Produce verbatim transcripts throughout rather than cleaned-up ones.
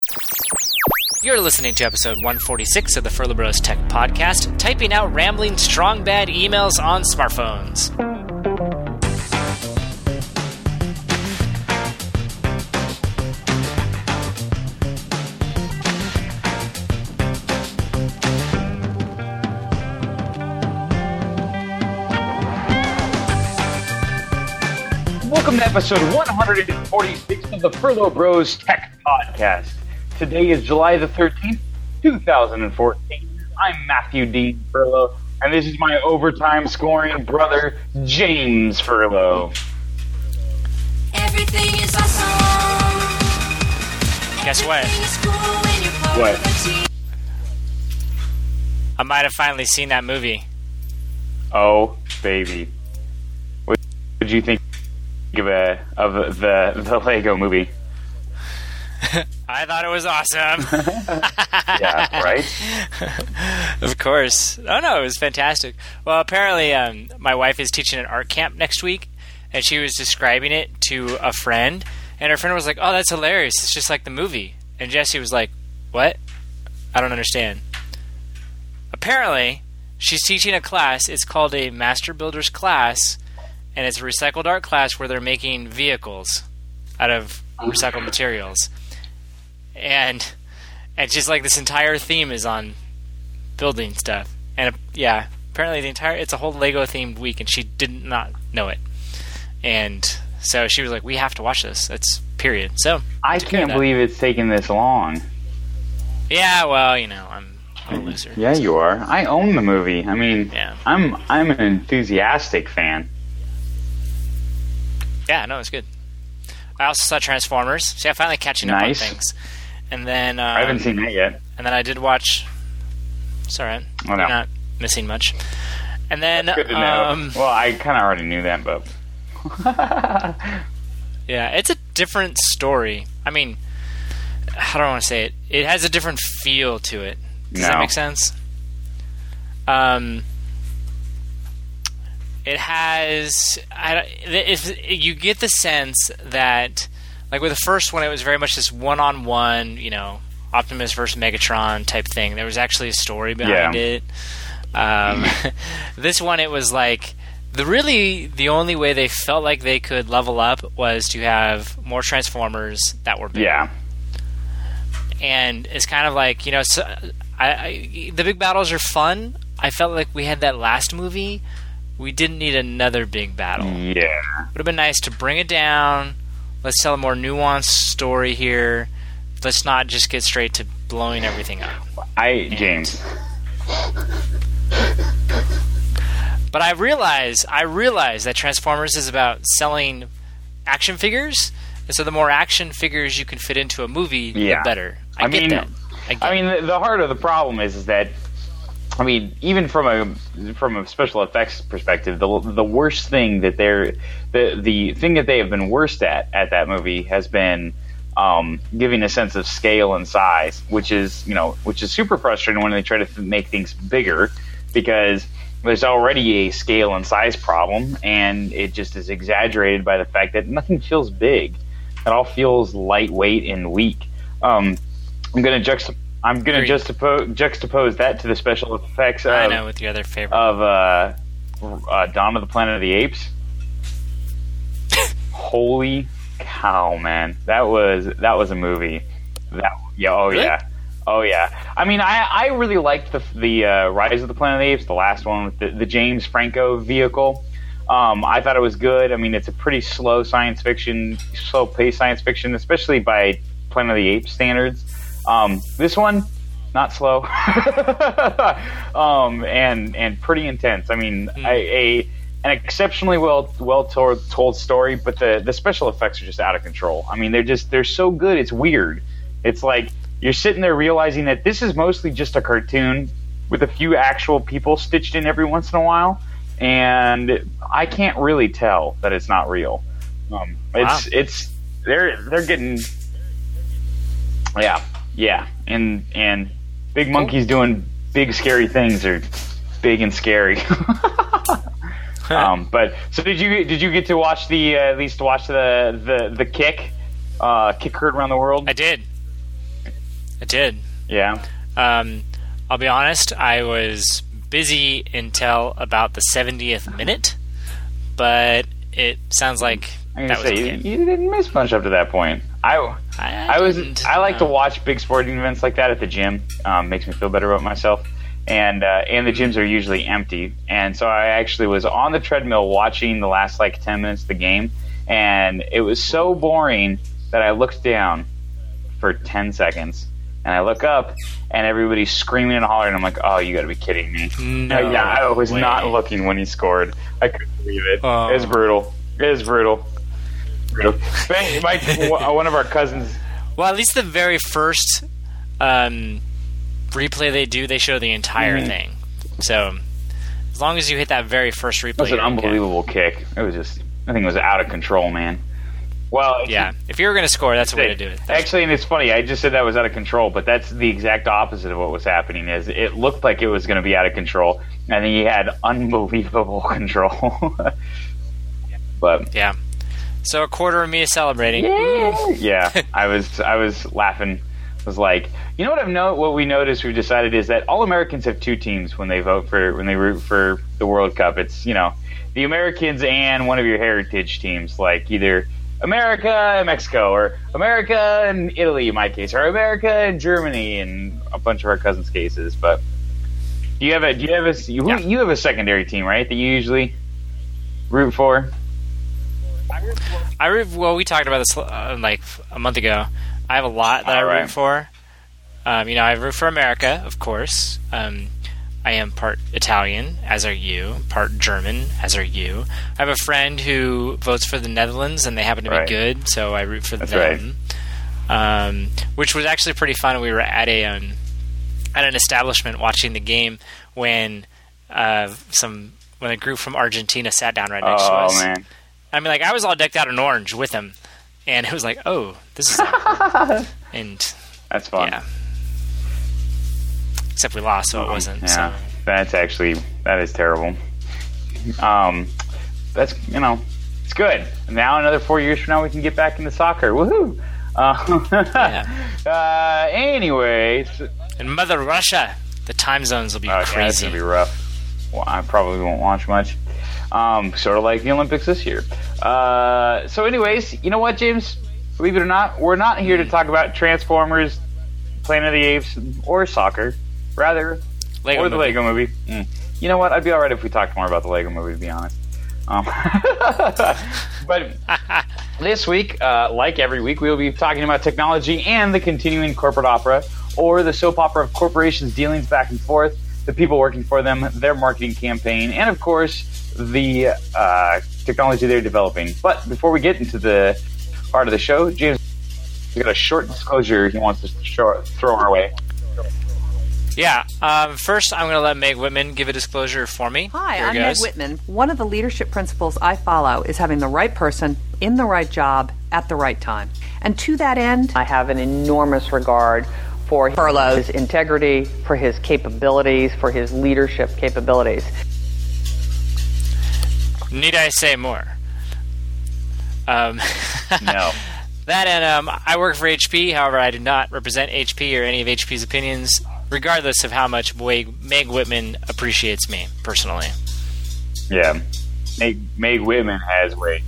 You're listening to episode one forty-six of the Furlough Bros Tech Podcast, typing out rambling, strong bad emails on smartphones. Welcome to episode one forty-six of the Furlough Bros Tech Podcast. Today is July the thirteenth, two thousand fourteen. I'm Matthew Dean Furlough, and this is my overtime scoring brother, James Furlough. Everything is awesome. Guess what? What? I might have finally seen that movie. Oh, baby. What did you think of, uh, of the, the Lego movie? I thought it was awesome. Yeah, right? Of course. Oh, no, it was fantastic. Well, apparently, um, my wife is teaching an art camp next week, and she was describing it to a friend, and her friend was like, oh, that's hilarious. It's just like the movie. And Jesse was like, what? I don't understand. Apparently, she's teaching a class. It's called a Master Builders class, and it's a recycled art class where they're making vehicles out of recycled materials. And and just like this entire theme is on building stuff. And uh, yeah, apparently the entire it's a whole Lego themed week, and she did not know it. And so she was like, "We have to watch this." That's period. So I can't believe it's taken this long. Yeah, well, you know, I'm, I'm a loser. Yeah, you are. I own the movie. I mean, yeah. I'm I'm an enthusiastic fan. Yeah, no, it's good. I also saw Transformers. See, I'm finally catching up Nice. on things. And then um, I haven't seen that yet. And then I did watch. It's alright. Oh, no. You're not missing much. And then That's good to know. um, Well, I kind of already knew that, but yeah, it's a different story. I mean, how do I want to say it? It has a different feel to it. Does No. that make sense? Um, it has. I, don't- if you get the sense that, like with the first one, it was very much this one-on-one, you know, Optimus versus Megatron type thing. There was actually a story behind Yeah. it. Um, this one, it was like the really the only way they felt like they could level up was to have more Transformers that were big. yeah, And it's kind of like, you know, so, I, I, the big battles are fun. I felt like we had that last movie. We didn't need another big battle. yeah. Would have been nice to bring it down. Let's tell a more nuanced story here. Let's not just get straight to blowing everything up. I James. But I realize, I realize that Transformers is about selling action figures, and so the more action figures you can fit into a movie, Yeah. the better. I, I get mean, that. I, get I mean, the, the heart of the problem is, is that, I mean, even from a from a special effects perspective, the the worst thing that they're the the thing that they have been worst at at that movie has been um, giving a sense of scale and size, which is you know which is super frustrating when they try to th- make things bigger, because there's already a scale and size problem, and it just is exaggerated by the fact that nothing feels big. It all feels lightweight and weak. Um, I'm gonna juxtapose. I'm going to juxtapose, juxtapose that to the special effects of, I know, with your other favorite. of uh, uh, Dawn of the Planet of the Apes. Holy cow, man! That was that was a movie. That yeah, oh Really? yeah, oh yeah. I mean, I, I really liked the the uh, Rise of the Planet of the Apes, the last one with the, the James Franco vehicle. Um, I thought it was good. I mean, it's a pretty slow science fiction, slow paced science fiction, especially by Planet of the Apes standards. Um, this one, not slow, um, and and pretty intense. I mean, Mm. a, a an exceptionally well well told, told story, but the, the special effects are just out of control. I mean, they're just they're so good. It's weird. It's like you're sitting there realizing that this is mostly just a cartoon with a few actual people stitched in every once in a while, and I can't really tell that it's not real. Um, it's Wow. it's they're they're getting yeah. Yeah, and and big monkeys doing big scary things are big and scary. um, but so did you did you get to watch the uh, at least watch the the the kick uh, kick heard around the world? I did. It did. Yeah. Um, I'll be honest, I was busy until about the seventieth minute, but it sounds like I'm that gonna was say okay. you, you didn't miss much up to that point. I, I, I was didn't. I like to Uh, watch big sporting events like that at the gym. Um, makes me feel better about myself. And uh, and the gyms are usually empty. And so I actually was on the treadmill watching the last like ten minutes of the game, and it was so boring that I looked down for ten seconds, and I look up, and everybody's screaming and hollering. I'm like, oh, you got to be kidding me! No yeah, I was way. not looking when he scored. I couldn't believe it. Oh. It was brutal. It was brutal. Brutal. But, Mike, one of our cousins. Well, at least the very first um, replay they do, they show the entire Mhm. thing. So as long as you hit that very first replay, It was an you're okay. unbelievable kick. It was just, I think it was out of control, man. Well, Yeah, if you were going to score, that's the way to do it. That's- Actually, and it's funny. I just said that was out of control, but that's the exact opposite of what was happening. Is it looked like it was going to be out of control, and then he had unbelievable control. But yeah. So a quarter of me is celebrating. yeah, I was I was laughing. I was like, you know what I've know what we noticed we've decided is that all Americans have two teams when they vote for when they root for the World Cup. It's, you know, the Americans and one of your heritage teams, like either America and Mexico, or America and Italy in my case, or America and Germany in a bunch of our cousins' cases. But do you have a do you have a you, Yeah. you have a secondary team, right, that you usually root for? I root, well, we talked about this uh, like a month ago. I have a lot that I All root right. for. Um, you know, I root for America, of course. Um, I am part Italian, as are you. Part German, as are you. I have a friend who votes for the Netherlands, and they happen to Right. be good, so I root for That's them. Um, which was actually pretty fun. We were at a um, at an establishment watching the game when uh, some when a group from Argentina sat down right next to Oh us. man. I mean, like, I was all decked out in orange with him, and it was like, oh, this is awkward. And That's fun. yeah, except we lost, so it wasn't. Yeah, So that's actually that is terrible. Um, that's you know, it's good. Now another four years from now, we can get back into soccer. Woohoo! Uh, Yeah. uh, anyways, in Mother Russia, the time zones will be uh, yeah, it's crazy. gonna be rough. Well, I probably won't watch much. Um, sort of like the Olympics this year. Uh, so, anyways, you know what, James? Believe it or not, we're not here to talk about Transformers, Planet of the Apes, or soccer. Rather, Lego or the movie. Lego movie. Mm. You know what? I'd be all right if we talked more about the Lego movie, to be honest. Um, but this week, uh, like every week, we will be talking about technology and the continuing corporate opera, or the soap opera of corporations' dealings back and forth, the people working for them, their marketing campaign, and of course, the uh, technology they're developing. But before we get into the part of the show, James has got a short disclosure he wants to show, throw our way. Yeah. Um, first, I'm going to let Meg Whitman give a disclosure for me. Hi, Here it I'm Meg goes. Whitman. One of the leadership principles I follow is having the right person in the right job at the right time. And to that end, I have an enormous regard for Furlow's integrity, for his capabilities, for his leadership capabilities. Need I say more? Um, No. That and um, I work for H P. However, I do not represent H P or any of H P's opinions, regardless of how much Meg, Meg Whitman appreciates me personally. Yeah. Meg, Meg Whitman has weight.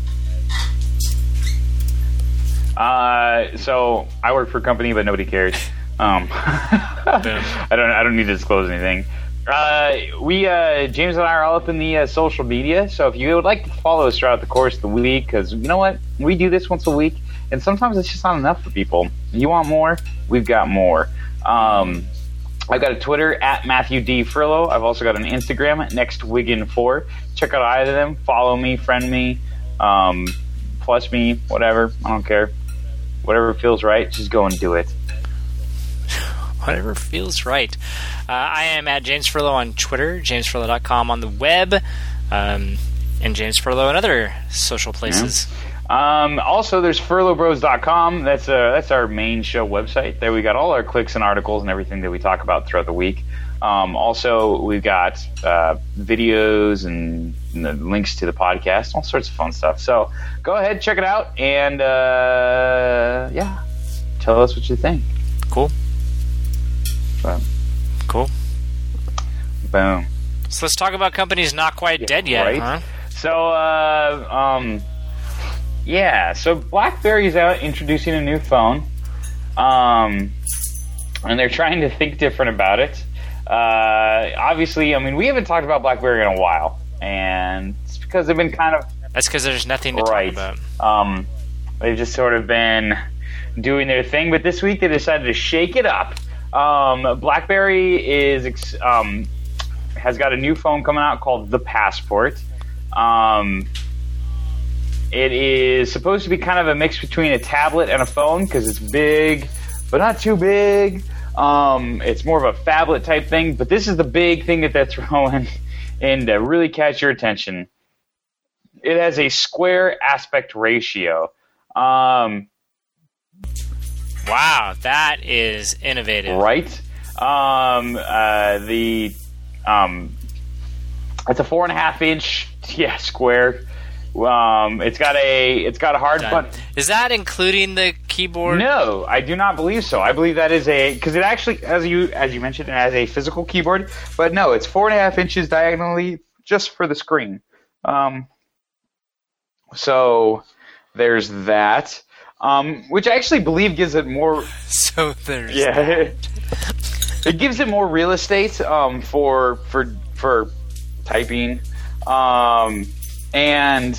Uh, so I work for a company, but nobody cares. Um, I don't. I don't need to disclose anything. Uh, we uh, James and I are all up in the uh, social media. So if you would like to follow us throughout the course of the week, because you know what, we do this once a week, and sometimes it's just not enough for people. You want more? We've got more. Um, I've got a Twitter at Matthew D Furlow. I've also got an Instagram at NextWiggin four. Check out either of them. Follow me, friend me, um, plus me, whatever. I don't care. Whatever feels right, just go and do it. Whatever feels right. Uh, I am at James Furlow on Twitter, james furlow dot com on the web, um, and James Furlow and other social places. Um, also, there's furlow bros dot com. That's uh, that's our main show website. There we got all our clicks and articles and everything that we talk about throughout the week. Um, also, we've got uh, videos and, and the links to the podcast, all sorts of fun stuff. So go ahead, check it out, and uh, yeah, tell us what you think. Cool. But, Cool. boom. So let's talk about companies not quite dead yet, right? huh? So, uh, um, yeah. So BlackBerry's out introducing a new phone, um, and they're trying to think different about it. Uh, obviously, I mean, we haven't talked about BlackBerry in a while, and it's because they've been kind of That's because there's nothing to right. talk about. Um, they've just sort of been doing their thing, but this week they decided to shake it up. Um, BlackBerry is ex- um, has got a new phone coming out called the Passport. Um, it is supposed to be kind of a mix between a tablet and a phone because it's big, but not too big. Um, it's more of a phablet type thing, but this is the big thing that they're throwing in to really catch your attention. It has a square aspect ratio. Um, Wow, that is innovative. right? Um, uh, the um, it's a four and a half inch, yeah, square. Um, it's got a it's got a hard Done. button. Is that including the keyboard? No, I do not believe so. I believe that is a because it actually, as you as you mentioned, it has a physical keyboard. But no, it's four and a half inches diagonally just for the screen. Um, so there's that. Um, which I actually believe gives it more. So there's Yeah, that. it gives it more real estate um, for for for typing, um, and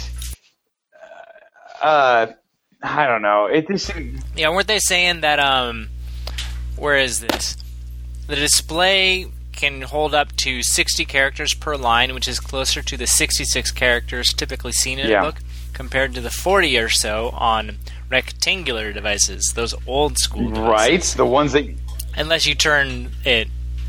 uh, I don't know. It just Yeah, weren't they saying that, um, where is this? The display can hold up to sixty characters per line, which is closer to the sixty-six characters typically seen in Yeah. a book, compared to the forty or so on rectangular devices, those old school devices. right the ones that Unless you turn it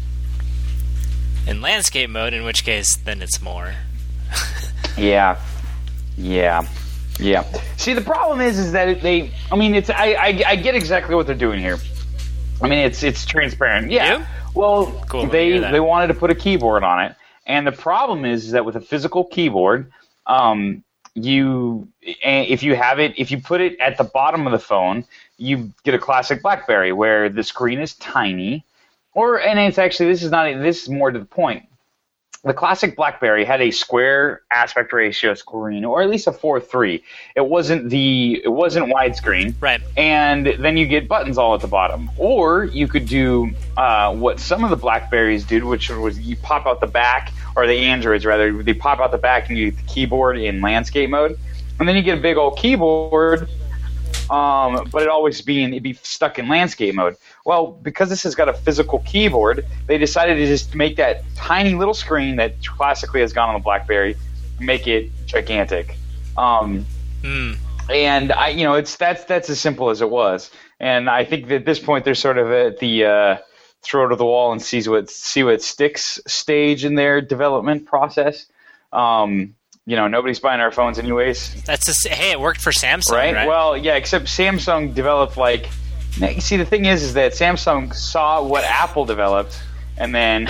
in landscape mode, in which case, then it's more. yeah yeah yeah. See, the problem is is that they. I mean, it's I I, I get exactly what they're doing here. I mean, it's it's transparent. Yeah. You? Well, Cool, let me they hear that. they wanted to put a keyboard on it, and the problem is, is that with a physical keyboard, um, you if you have it, if you put it at the bottom of the phone, you get a classic BlackBerry where the screen is tiny, or and it's actually this is not this is more to the point. The classic BlackBerry had a square aspect ratio screen, or at least a four three. It wasn't the it wasn't widescreen, Right. and then you get buttons all at the bottom. Or you could do uh, what some of the BlackBerries did, which was you pop out the back, or the Androids rather, they pop out the back and you get the keyboard in landscape mode, and then you get a big old keyboard, um, but it always be in, it'd be stuck in landscape mode. Well, because this has got a physical keyboard, they decided to just make that tiny little screen that classically has gone on the BlackBerry, make it gigantic. Um, Hmm. and I, you know, it's that's that's as simple as it was. And I think that at this point they're sort of at the uh, throw it to the wall and sees what see what sticks stage in their development process. Um, you know, nobody's buying our phones anyways, That's just, hey, it worked for Samsung, right? right? Well, yeah, except Samsung developed like. Now, you see, the thing is, is that Samsung saw what Apple developed, and then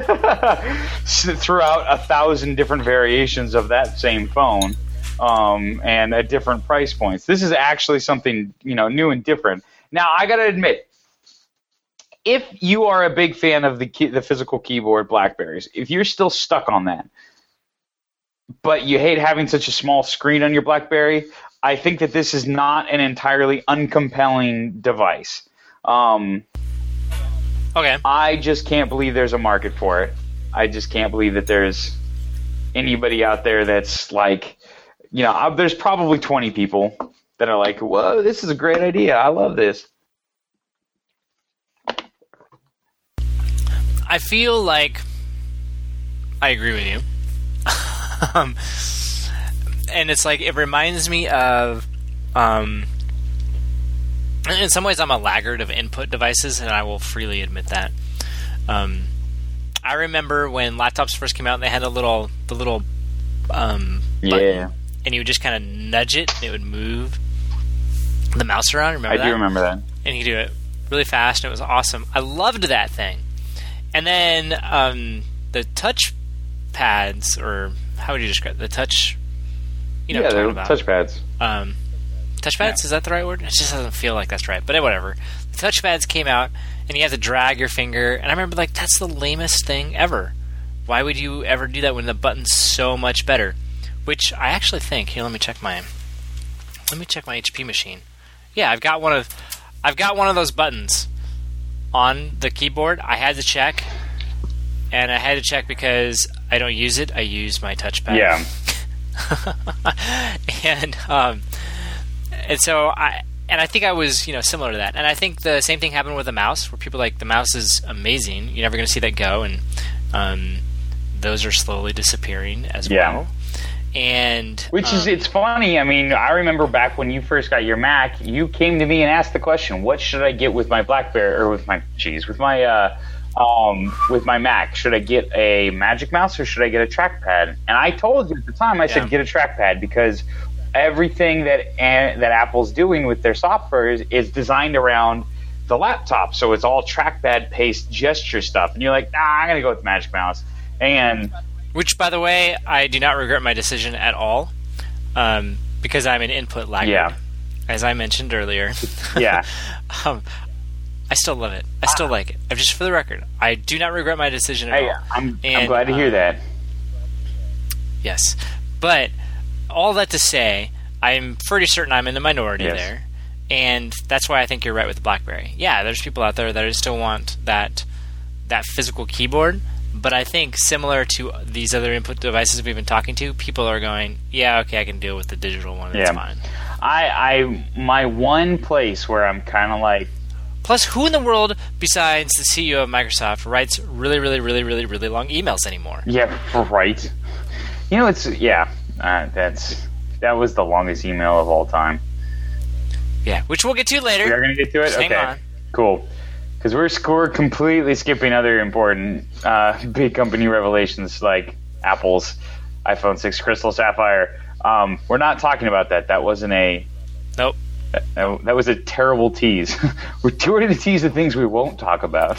threw out a thousand different variations of that same phone, um, and at different price points. This is actually something, you know, new and different. Now, I got to admit, if you are a big fan of the key, the physical keyboard BlackBerries, if you're still stuck on that, but you hate having such a small screen on your BlackBerry, I think that this is not an entirely uncompelling device. Um, Okay. I just can't believe there's a market for it. I just can't believe that there's anybody out there that's like, you know, uh, there's probably twenty people that are like, whoa, this is a great idea. I love this. I feel like I agree with you. um, and it's like, it reminds me of, um, in some ways I'm a laggard of input devices, and I will freely admit that. Um, I remember when laptops first came out, and they had a little, the little, um, button, Yeah. and you would just kind of nudge it, and it would move the mouse around. Remember I that? do remember that. And you could do it really fast, and it was awesome. I loved that thing. And then um, the touch pads, or how would you describe it? The touch? You know yeah, what they're I'm talking about. touchpads. Um, touchpads, Yeah. is that the right word? It just doesn't feel like that's right, but whatever. The touchpads came out, and you have to drag your finger, and I remember like that's the lamest thing ever. Why would you ever do that when the button's so much better? Which I actually think. Here, let me check my. Let me check my H P machine. Yeah, I've got one of. I've got one of those buttons on the keyboard. I had to check, and I had to check because I don't use it. I use my touchpad. Yeah. and um, and so I and I think I was you know similar to that. And I think the same thing happened with the mouse, where people are like the mouse is amazing. You're never going to see that go, and um, those are slowly disappearing as Yeah. well. And Which is, um, it's funny. I mean, I remember back when you first got your Mac, you came to me and asked the question, what should I get with my BlackBerry, or with my, geez, with my, uh, um, with my Mac? Should I get a Magic Mouse or should I get a trackpad? And I told you at the time, I Yeah. said, get a trackpad, because everything that, uh, that Apple's doing with their software is, is designed around the laptop. So it's all trackpad paste gesture stuff. And you're like, nah, I'm going to go with the Magic Mouse. And which, by the way, I do not regret my decision at all, um, because I'm an input laggard. Yeah. As I mentioned earlier. yeah, um, I still love it. I still like it. I'm just for the record, I do not regret my decision at Hey, all. I'm, I'm And, glad to hear uh, that. Yes. But all that to say, I'm pretty certain I'm in the minority Yes. there. And that's why I think you're right with the BlackBerry. Yeah, there's people out there that still want that that physical keyboard. But I think similar to these other input devices we've been talking to, people are going, yeah, okay, I can deal with the digital one. It's Yeah. fine. I, I, my one place where I'm kind of like, Plus, who in the world besides the C E O of Microsoft writes really, really, really, really, really long emails anymore? yeah, right. You know, it's yeah. Uh, that's that was the longest email of all time. Yeah, which we'll get to later. We are going to get to it. Just hang Okay, on. cool. Because we're we're completely skipping other important uh, big company revelations like Apple's iPhone six Crystal Sapphire. Um, we're not talking about that. That wasn't a Nope. that, that was a terrible tease. We're too ready to tease the things we won't talk about.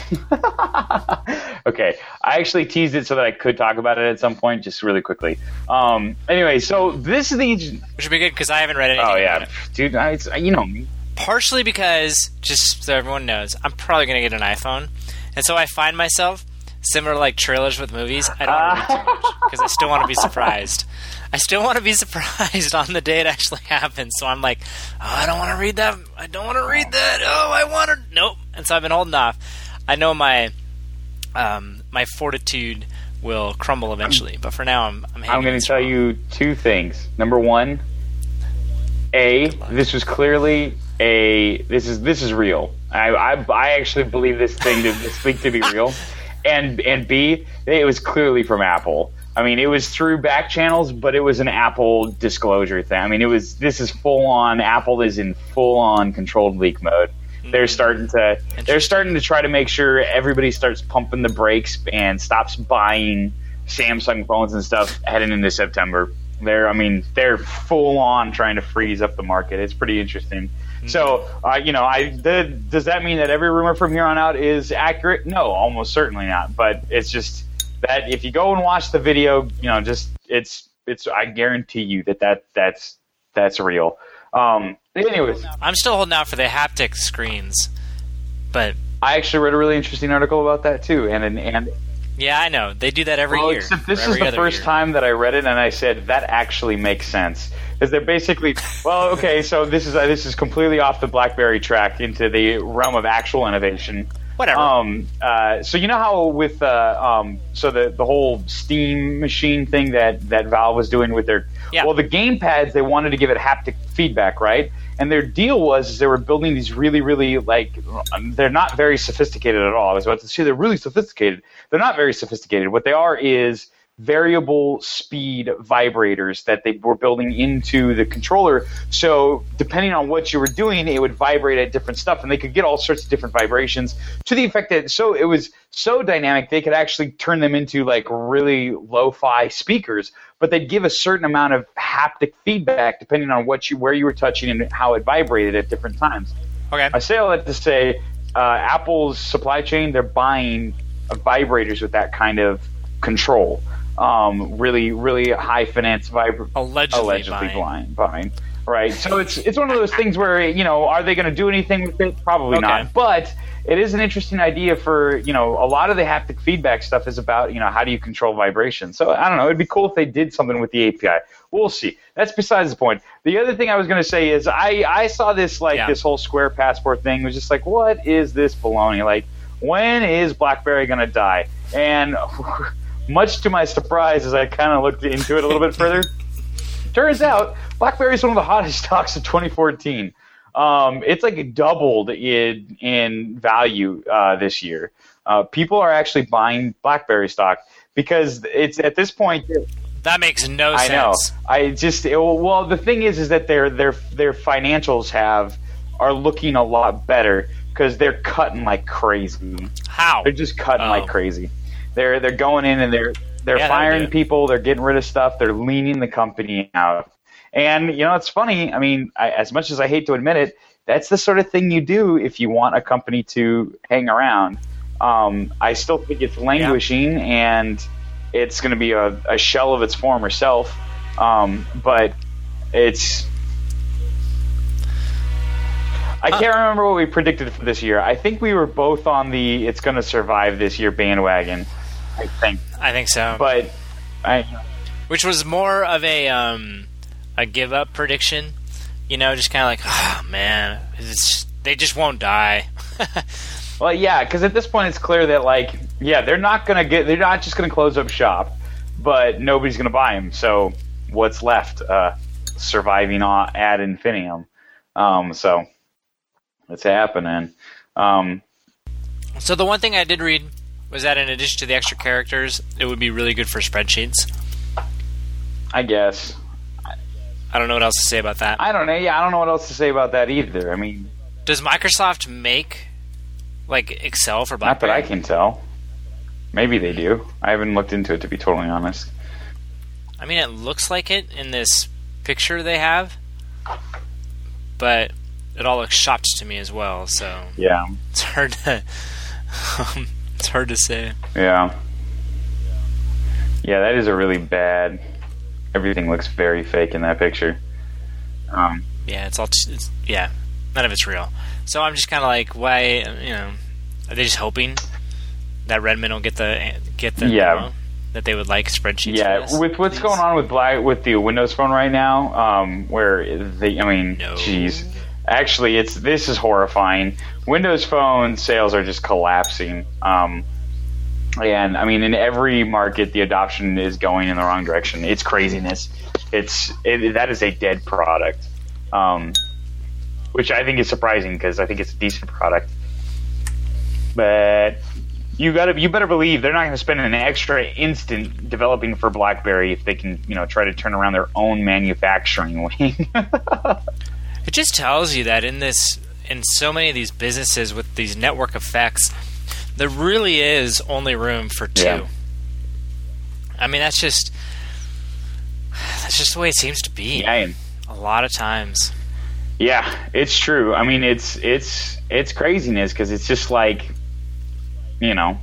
Okay, I actually teased it so that I could talk about it at some point, just really quickly. Um, anyway, so this is the Which would be good because I haven't read anything oh about yeah, it. dude, I, it's, you know me. Partially because, just so everyone knows, I'm probably going to get an iPhone. And so I find myself, similar to like trailers with movies, I don't want to read too much because I still want to be surprised. I still want to be surprised on the day it actually happens. So I'm like, oh, I don't want to read that. I don't want to read that. Oh, I want to. Nope. And so I've been holding off. I know my um, my fortitude will crumble eventually, but for now I'm I'm, I'm going to strong. tell you two things. Number one, A, this was clearly a this is this is real. I I, I actually believe this thing to this leak to be real, and and B, it was clearly from Apple. I mean, it was through back channels, but it was an Apple disclosure thing. I mean, it was this is full on. Apple is in full on controlled leak mode. They're starting to they're starting to try to make sure everybody starts pumping the brakes and stops buying Samsung phones and stuff heading into September. They're I mean they're full on trying to freeze up the market. It's pretty interesting. So uh, you know, I the, does that mean that every rumor from here on out is accurate? No, almost certainly not. But it's just that if you go and watch the video, you know, just it's it's I guarantee you that, that that's that's real. Um, anyways, I'm still holding out for the haptic screens, but I actually read a really interesting article about that too, and and, and yeah, I know they do that every well, year. except this or is every the other first year. time that I read it, and I said that actually makes sense. Because they're basically, well, okay, so this is uh, this is completely off the BlackBerry track into the realm of actual innovation. Whatever. Um, uh, so you know how with uh, um, so the the whole Steam machine thing that, that Valve was doing with their Yeah. well the game pads, they wanted to give it haptic feedback, right? And their deal was is they were building these really really like they're not very sophisticated at all. I was about to say they're really sophisticated. They're not very sophisticated. What they are is variable speed vibrators that they were building into the controller. So depending on what you were doing, it would vibrate at different stuff, and they could get all sorts of different vibrations to the effect that so it was so dynamic they could actually turn them into like really lo-fi speakers, but they'd give a certain amount of haptic feedback depending on what you where you were touching and how it vibrated at different times. Okay. I say all that to say uh, Apple's supply chain, they're buying uh, vibrators with that kind of control. Um, really, really high finance vibrators. Allegedly, allegedly buying. blind, buying. right? So it's it's one of those things where, you know, are they going to do anything with it? Probably Okay. not. But it is an interesting idea for, you know, a lot of the haptic feedback stuff is about, you know, how do you control vibration? So I don't know. It'd be cool if they did something with the A P I. We'll see. That's besides the point. The other thing I was going to say is I, I saw this, like, Yeah. this whole Square Passport thing. It was just like, what is this baloney? Like, when is BlackBerry going to die? And much to my surprise, as I kind of looked into it a little bit further, turns out BlackBerry is one of the hottest stocks of twenty fourteen. Um, it's like doubled in in value uh, this year. Uh, people are actually buying BlackBerry stock because it's at this point. That makes no I know. sense. I just it, well, the thing is, is that their their their financials have are looking a lot better because they're cutting like crazy. How? They're just cutting Oh. like crazy. They're they're going in and they're they're Yeah, that'll do firing it. people. They're getting rid of stuff. They're leaning the company out. And you know, it's funny. I mean, I, as much as I hate to admit it, that's the sort of thing you do if you want a company to hang around. Um, I still think it's languishing and it's going to be a, a shell of its former self. Um, but it's. I can't remember what we predicted for this year. I think we were both on the "it's going to survive this year" bandwagon. I think, I think so. but I. Which was more of a um, a give up prediction, you know, just kind of like, oh man, it's, they just won't die. Well, yeah, because at this point it's clear that, like, yeah, they're not gonna get, they're not just gonna close up shop, but nobody's gonna buy them. So what's left? Uh, surviving on, ad infinitum. Um, so it's happening. Um, So the one thing I did read was that in addition to the extra characters, it would be really good for spreadsheets. I guess. I don't know what else to say about that. I don't know. Yeah, I don't know what else to say about that either. I mean, Does Microsoft make like Excel for not that BlackBerry? I can tell. Maybe they do. I haven't looked into it, to be totally honest. I mean, it looks like it in this picture they have, but it all looks shopped to me as well. So Yeah. it's hard to um, it's hard to say. Yeah. Yeah, that is a really bad. Everything looks very fake in that picture. Um, Yeah, it's all t- it's, yeah, none of it's real. So I'm just kind of like, why? You know, are they just hoping that Redmond will get the get the Yeah. memo that they would like spreadsheets? yeah, for this, with what's please? going on with Black with the Windows Phone right now, um, where they, I mean, No. jeez, actually, it's this is horrifying. Windows Phone sales are just collapsing. Um, and I mean, in every market, the adoption is going in the wrong direction. It's craziness. It's it, that is a dead product, um, which I think is surprising because I think it's a decent product. But you gotta, you better believe they're not going to spend an extra instant developing for BlackBerry if they can, you know, try to turn around their own manufacturing wing. It just tells you that in this, in so many of these businesses with these network effects, there really is only room for two. Yeah. I mean, that's just that's just the way it seems to be. Yeah, and- A lot of times. yeah, it's true. I mean, it's it's it's craziness because it's just like, you know,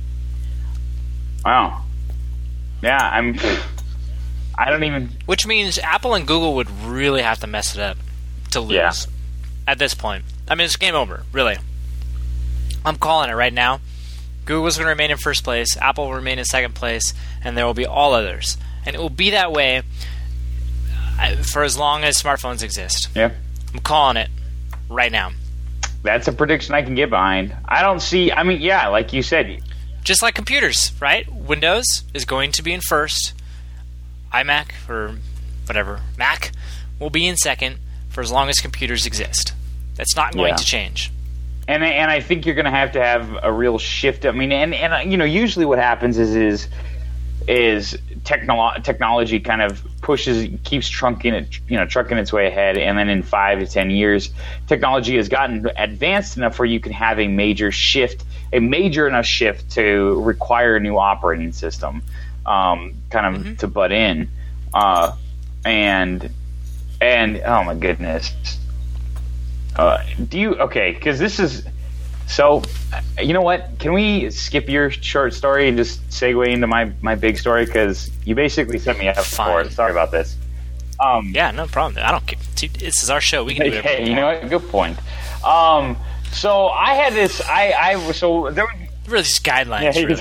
wow, yeah. I'm. I don't even. Which means Apple and Google would really have to mess it up to lose Yeah. at this point. I mean, it's game over, really. I'm calling it right now. Google's going to remain in first place, Apple will remain in second place, and there will be all others. And it will be that way uh, for as long as smartphones exist. Yeah, I'm calling it right now. that's a prediction I can get behind. I don't see. I mean, yeah, like you said. Just like computers, right? Windows is going to be in first. iMac, or whatever, Mac, will be in second for as long as computers exist. That's not going Yeah. to change. And and I think you're going to have to have a real shift. I mean, and and uh, you know, usually what happens is is is technolo- technology kind of pushes, keeps trunking it, you know, trucking its way ahead, and then in five to ten years, technology has gotten advanced enough where you can have a major shift, a major enough shift to require a new operating system, um, kind of Mm-hmm. to butt in, uh, and and oh my goodness. Uh, do you okay? Because this is so. You know what? Can we skip your short story and just segue into my, my big story? Because you basically set me up for Fine. it. Sorry about this. Um, Yeah, no problem. I don't care. Dude, this is our show. We can do whatever Hey, we you know want. what? Good point. Um, so I had this. I, I so there. Really, just guidelines. Yeah,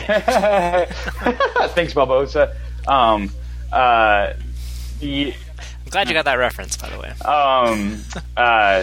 really. Thanks, Barbosa. Um, uh, the, I'm glad you got that reference, by the way. um, uh,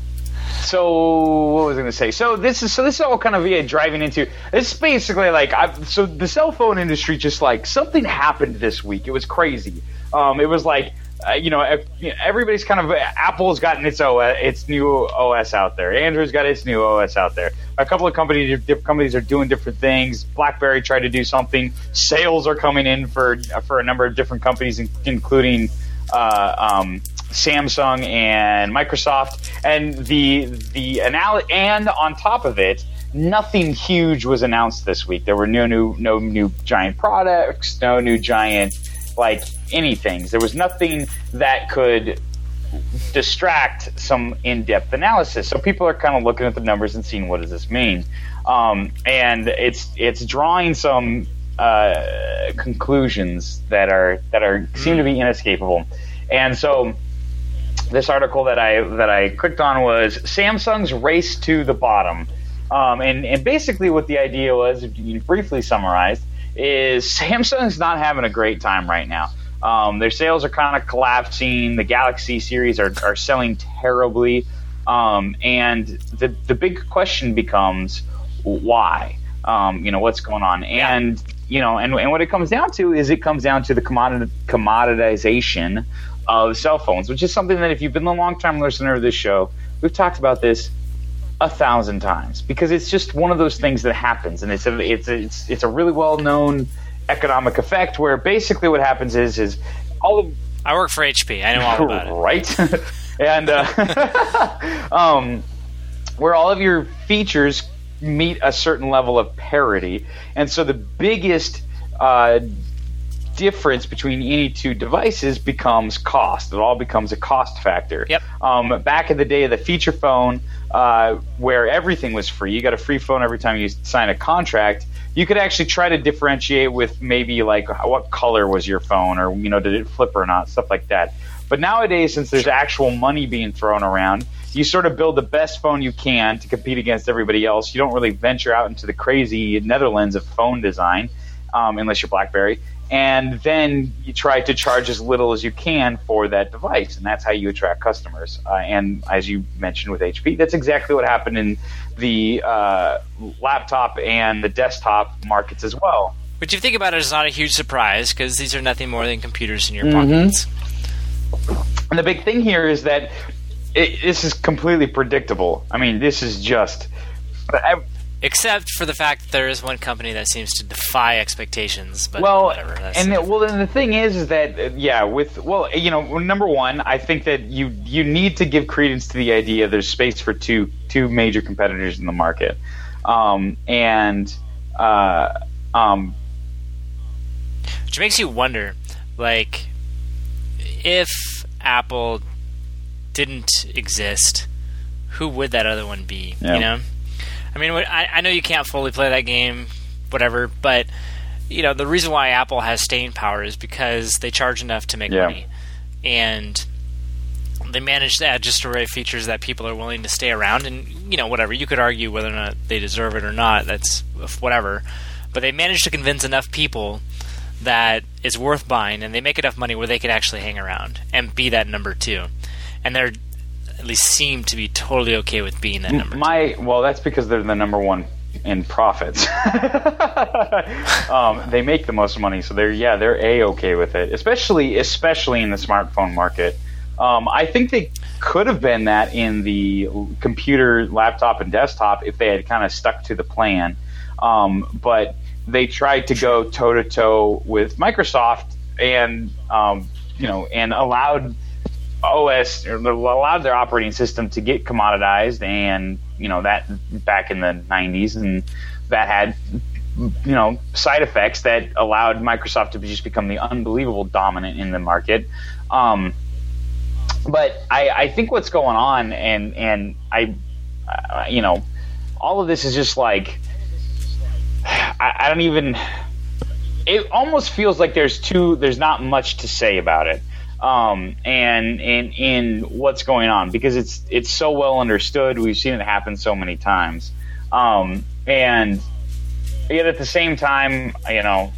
so what was I going to say? So this is so this is all kind of yeah, driving into. It's basically like I, so the cell phone industry just like something happened this week. It was crazy. Um, it was like. Uh, you know, everybody's kind of Apple's gotten its O S, its new O S out there. Android's got its new O S out there. A couple of companies, different companies are doing different things. BlackBerry tried to do something. Sales are coming in for for a number of different companies, including uh, um, Samsung and Microsoft. And the the anal- and on top of it, nothing huge was announced this week. There were no new no new giant products, no new giant like anything. There was nothing that could distract some in-depth analysis. So people are kind of looking at the numbers and seeing what does this mean, um, and it's it's drawing some uh, conclusions that are that are seem to be inescapable. And so this article that I that I clicked on was Samsung's race to the bottom, um, and and basically what the idea was, if you briefly summarized, is Samsung's not having a great time right now. Um, their sales are kind of collapsing. The Galaxy series are, are selling terribly. Um, and the the big question becomes why? Um, you know, what's going on? And, you know, and, and what it comes down to is it comes down to the commodit- commoditization of cell phones, which is something that if you've been a long-time listener of this show, we've talked about this a thousand times, because it's just one of those things that happens, and it's a it's a, it's it's a really well known economic effect where basically what happens is is all of I work for H P. I know all about it. Right, and uh, um, where all of your features meet a certain level of parity, and so the biggest uh, difference between any two devices becomes cost. It all becomes a cost factor. Yep. Um, back in the day of the feature phone, uh, where everything was free, you got a free phone every time you sign a contract. You could actually try to differentiate with maybe like what color was your phone, or you know, did it flip or not, stuff like that. But nowadays, since there's actual money being thrown around, you sort of build the best phone you can to compete against everybody else. You don't really venture out into the crazy Netherlands of phone design, um, unless you're BlackBerry. And then you try to charge as little as you can for that device, and that's how you attract customers. Uh, and as you mentioned with H P, that's exactly what happened in the uh, laptop and the desktop markets as well. Which, if you think about it, is not a huge surprise, because these are nothing more than computers in your Mm-hmm. pockets. And the big thing here is that it, this is completely predictable. I mean, this is just... I, Except for the fact that there is one company that seems to defy expectations. But well, whatever. That's and the, well, then the thing is, is that uh, yeah, with well, you know, number one, I think that you you need to give credence to the idea there's space for two two major competitors in the market, um, and uh, um, Which makes you wonder, like, if Apple didn't exist, who would that other one be? Yeah. You know, I mean, I, I know you can't fully play that game, whatever, but you know, the reason why Apple has staying power is because they charge enough to make Yeah. money, and they manage to add just array of features that people are willing to stay around. And you know, whatever, you could argue whether or not they deserve it or not. That's whatever, but they manage to convince enough people that it's worth buying, and they make enough money where they could actually hang around and be that number two. And they're at least seem to be totally okay with being that number my well, that's because they're the number one in profits. um, they make the most money, so they're yeah, they're a okay with it, especially especially in the smartphone market. Um, I think they could have been that in the computer, laptop, and desktop if they had kind of stuck to the plan. Um, but they tried to go toe to toe with Microsoft, and um, you know, and allowed O S or allowed their operating system to get commoditized, and you know that back in the nineties, and that had you know side effects that allowed Microsoft to just become the unbelievable dominant in the market. Um, but I, I think what's going on, and and I, uh, you know, all of this is just like I, I don't even. It almost feels like there's too there's not much to say about it. um, and in in what's going on, because it's it's so well understood. We've seen it happen so many times, um, and yet at the same time, you know,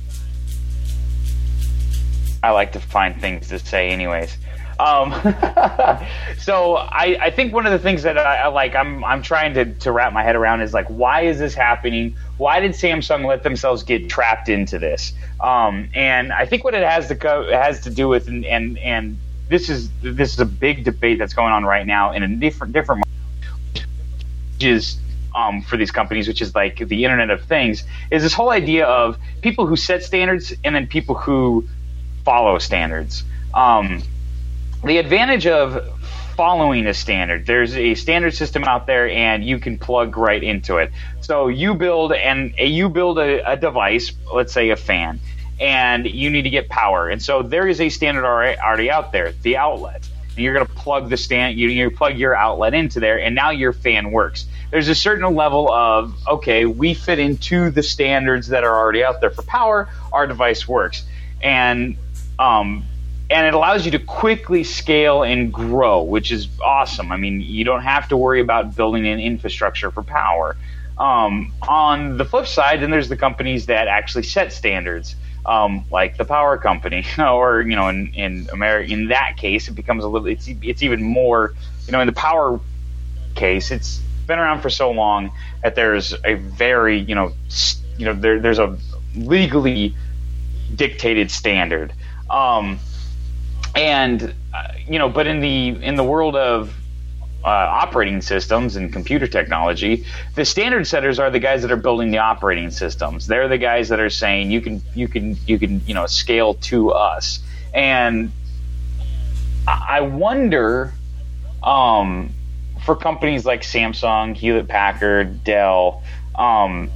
I like to find things to say, anyways. Um, so I, I think one of the things that I, I like, I'm I'm trying to, to wrap my head around is like, why is this happening? Why did Samsung let themselves get trapped into this? Um, and I think what it has to go it has to do with, and, and and this is this is a big debate that's going on right now in a different different which is um, for these companies, which is like the Internet of Things, is this whole idea of people who set standards and then people who follow standards. Um, The advantage of following a standard, there's a standard system out there, and you can plug right into it. So you build and you build a, a device, let's say a fan, and you need to get power. And so there is a standard already, already out there, the outlet. And you're going to plug the stand, you, you plug your outlet into there, and now your fan works. There's a certain level of, okay, we fit into the standards that are already out there for power. Our device works, and um. And it allows you to quickly scale and grow, which is awesome. I mean, you don't have to worry about building an infrastructure for power. Um, on the flip side, then there's the companies that actually set standards, um, like the power company, or you know, in in America, in that case, it becomes a little. It's it's even more. You know, in the power case, it's been around for so long that there's a very you know you know there there's a legally dictated standard. Um, And uh, you know, but in the in the world of uh, operating systems and computer technology, the standard setters are the guys that are building the operating systems. They're the guys that are saying you can you can you can you know scale to us. And I wonder, um, for companies like Samsung, Hewlett Packard, Dell, um,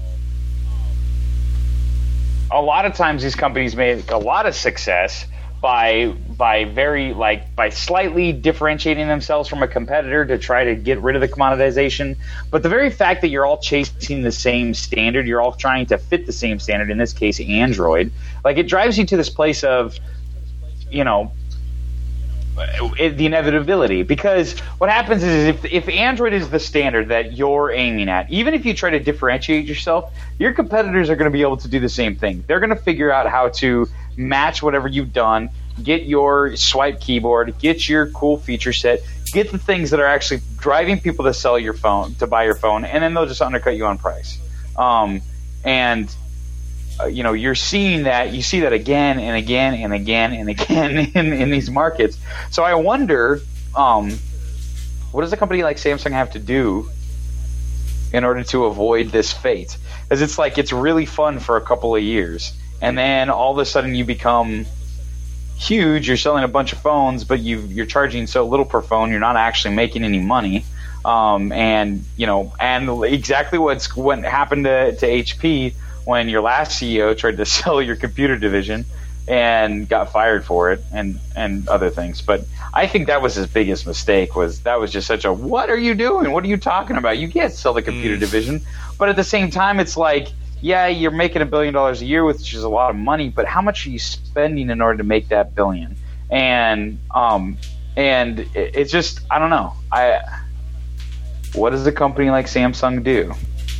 a lot of times these companies make a lot of success by by very like by slightly differentiating themselves from a competitor to try to get rid of the commoditization. But the very fact that you're all chasing the same standard, you're all trying to fit the same standard, in this case Android, like it drives you to this place of, you know, it, the inevitability. Because what happens is if if Android is the standard that you're aiming at, even if you try to differentiate yourself, your competitors are going to be able to do the same thing. They're going to figure out how to match whatever you've done, get your swipe keyboard, get your cool feature set, get the things that are actually driving people to sell your phone, to buy your phone, and then they'll just undercut you on price. Um, and uh, you know, you're seeing that, you see that again and again and again and again in, in these markets. So I wonder, um, what does a company like Samsung have to do in order to avoid this fate? Because it's like it's really fun for a couple of years, and then all of a sudden you become huge. You're selling a bunch of phones, but you you're charging so little per phone. You're not actually making any money. Um, and you know, and exactly what's what happened to, to H P when your last C E O tried to sell your computer division and got fired for it, and and other things. But I think that was his biggest mistake. Was that was just such a, what are you doing? What are you talking about? You can't sell the computer mm. division. But at the same time, it's like, yeah, you're making a billion dollars a year, which is a lot of money, but how much are you spending in order to make that billion? And um, and it, it's just, I don't know. I what does a company like Samsung do?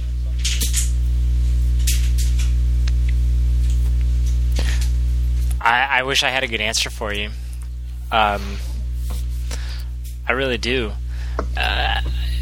I, I wish I had a good answer for you. Um, I really do. Uh,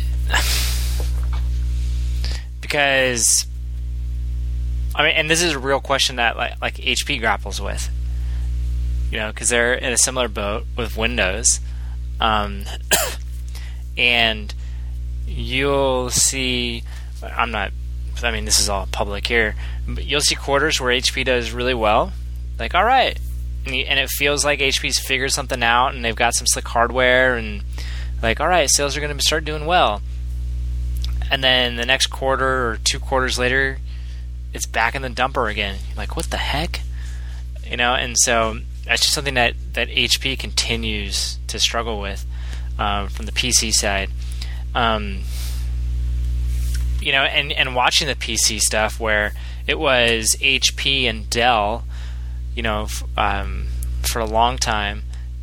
because I mean, and this is a real question that like, like H P grapples with, you know, because they're in a similar boat with Windows, um, and you'll see. I'm not. I mean, this is all public here, but you'll see quarters where H P does really well. Like, all right, and, you, and it feels like H P's figured something out, and they've got some slick hardware, and like, all right, sales are going to start doing well. And then the next quarter or two quarters later, it's back in the dumper again. You're like, what the heck? You know, and so that's just something that, that H P continues to struggle with um, from the P C side. Um, you know, and, and watching the P C stuff where it was H P and Dell, you know, f- um, for a long time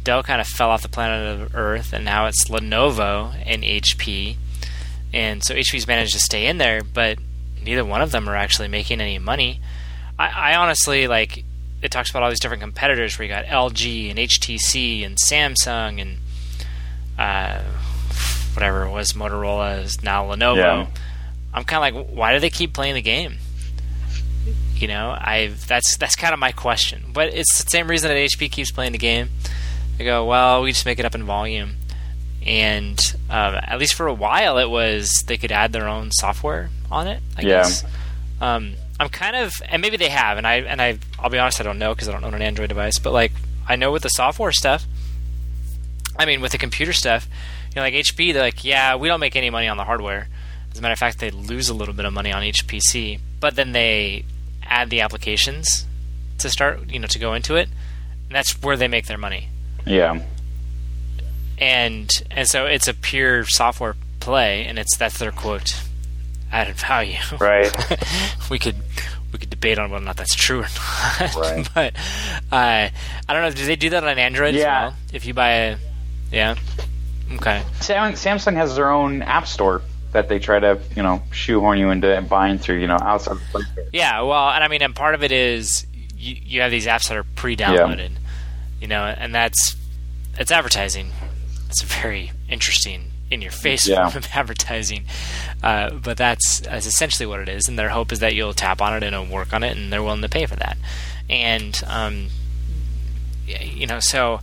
Dell kind of fell off the planet of Earth, and now it's Lenovo and H P. And so H P's managed to stay in there, but neither one of them are actually making any money. I, I honestly, like, it talks about all these different competitors where you got L G and H T C and Samsung and uh, whatever it was, Motorola is now Lenovo. Yeah. I'm kind of like, why do they keep playing the game? You know, I that's that's kind of my question. But it's the same reason that H P keeps playing the game. They go, well, we just make it up in volume. And um, at least for a while, it was they could add their own software on it, I Yeah. guess. Um, I'm kind of, and maybe they have, and I and I, I'll be honest, I don't know because I don't own an Android device. But like, I know with the software stuff, I mean, with the computer stuff, you know, like H P, they're like, yeah, we don't make any money on the hardware. As a matter of fact, they lose a little bit of money on each P C, but then they add the applications to start, you know, to go into it, and that's where they make their money. Yeah. And and so it's a pure software play, and it's that's their quote added value. Right. we could we could debate on whether or not that's true or not. Right. But uh, I don't know. Do they do that on Android Yeah. as well? If you buy a, yeah, okay. Sam- Samsung has their own app store that they try to, you know, shoehorn you into buying through, you know, outside the Play Store. Yeah, well, and I mean, and part of it is you, you have these apps that are pre-downloaded, you know, and that's it's advertising. It's very interesting in-your-face Yeah. form of advertising, uh, but that's, that's essentially what it is. And their hope is that you'll tap on it and it'll work on it, and they're willing to pay for that. And um, you know, so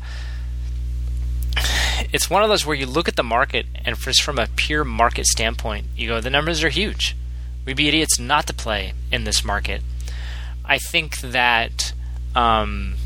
it's one of those where you look at the market, and just from a pure market standpoint, you go, the numbers are huge. We'd be idiots not to play in this market. I think that um,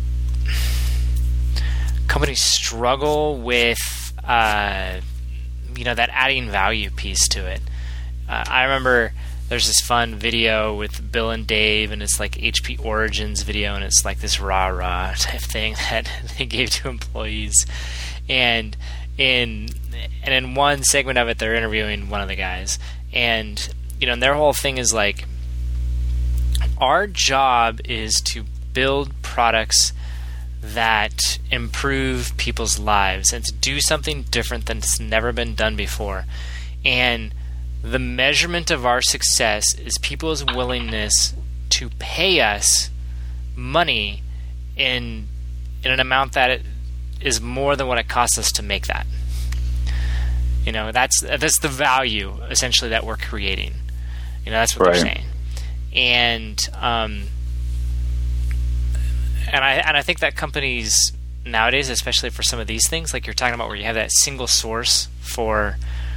companies struggle with uh, you know, that adding value piece to it. Uh, I remember there's this fun video with Bill and Dave, and it's like H P Origins video, and it's like this rah-rah type thing that they gave to employees. And in and in one segment of it, they're interviewing one of the guys, and you know, and their whole thing is like, our job is to build products that improve people's lives and to do something different that's never been done before. And the measurement of our success is people's willingness to pay us money in in an amount that it is more than what it costs us to make that. You know, that's that's the value essentially that we're creating. You know, that's what Right. they're saying. And um, and I and I think that companies nowadays, especially for some of these things, like you're talking about, where you have that single source for,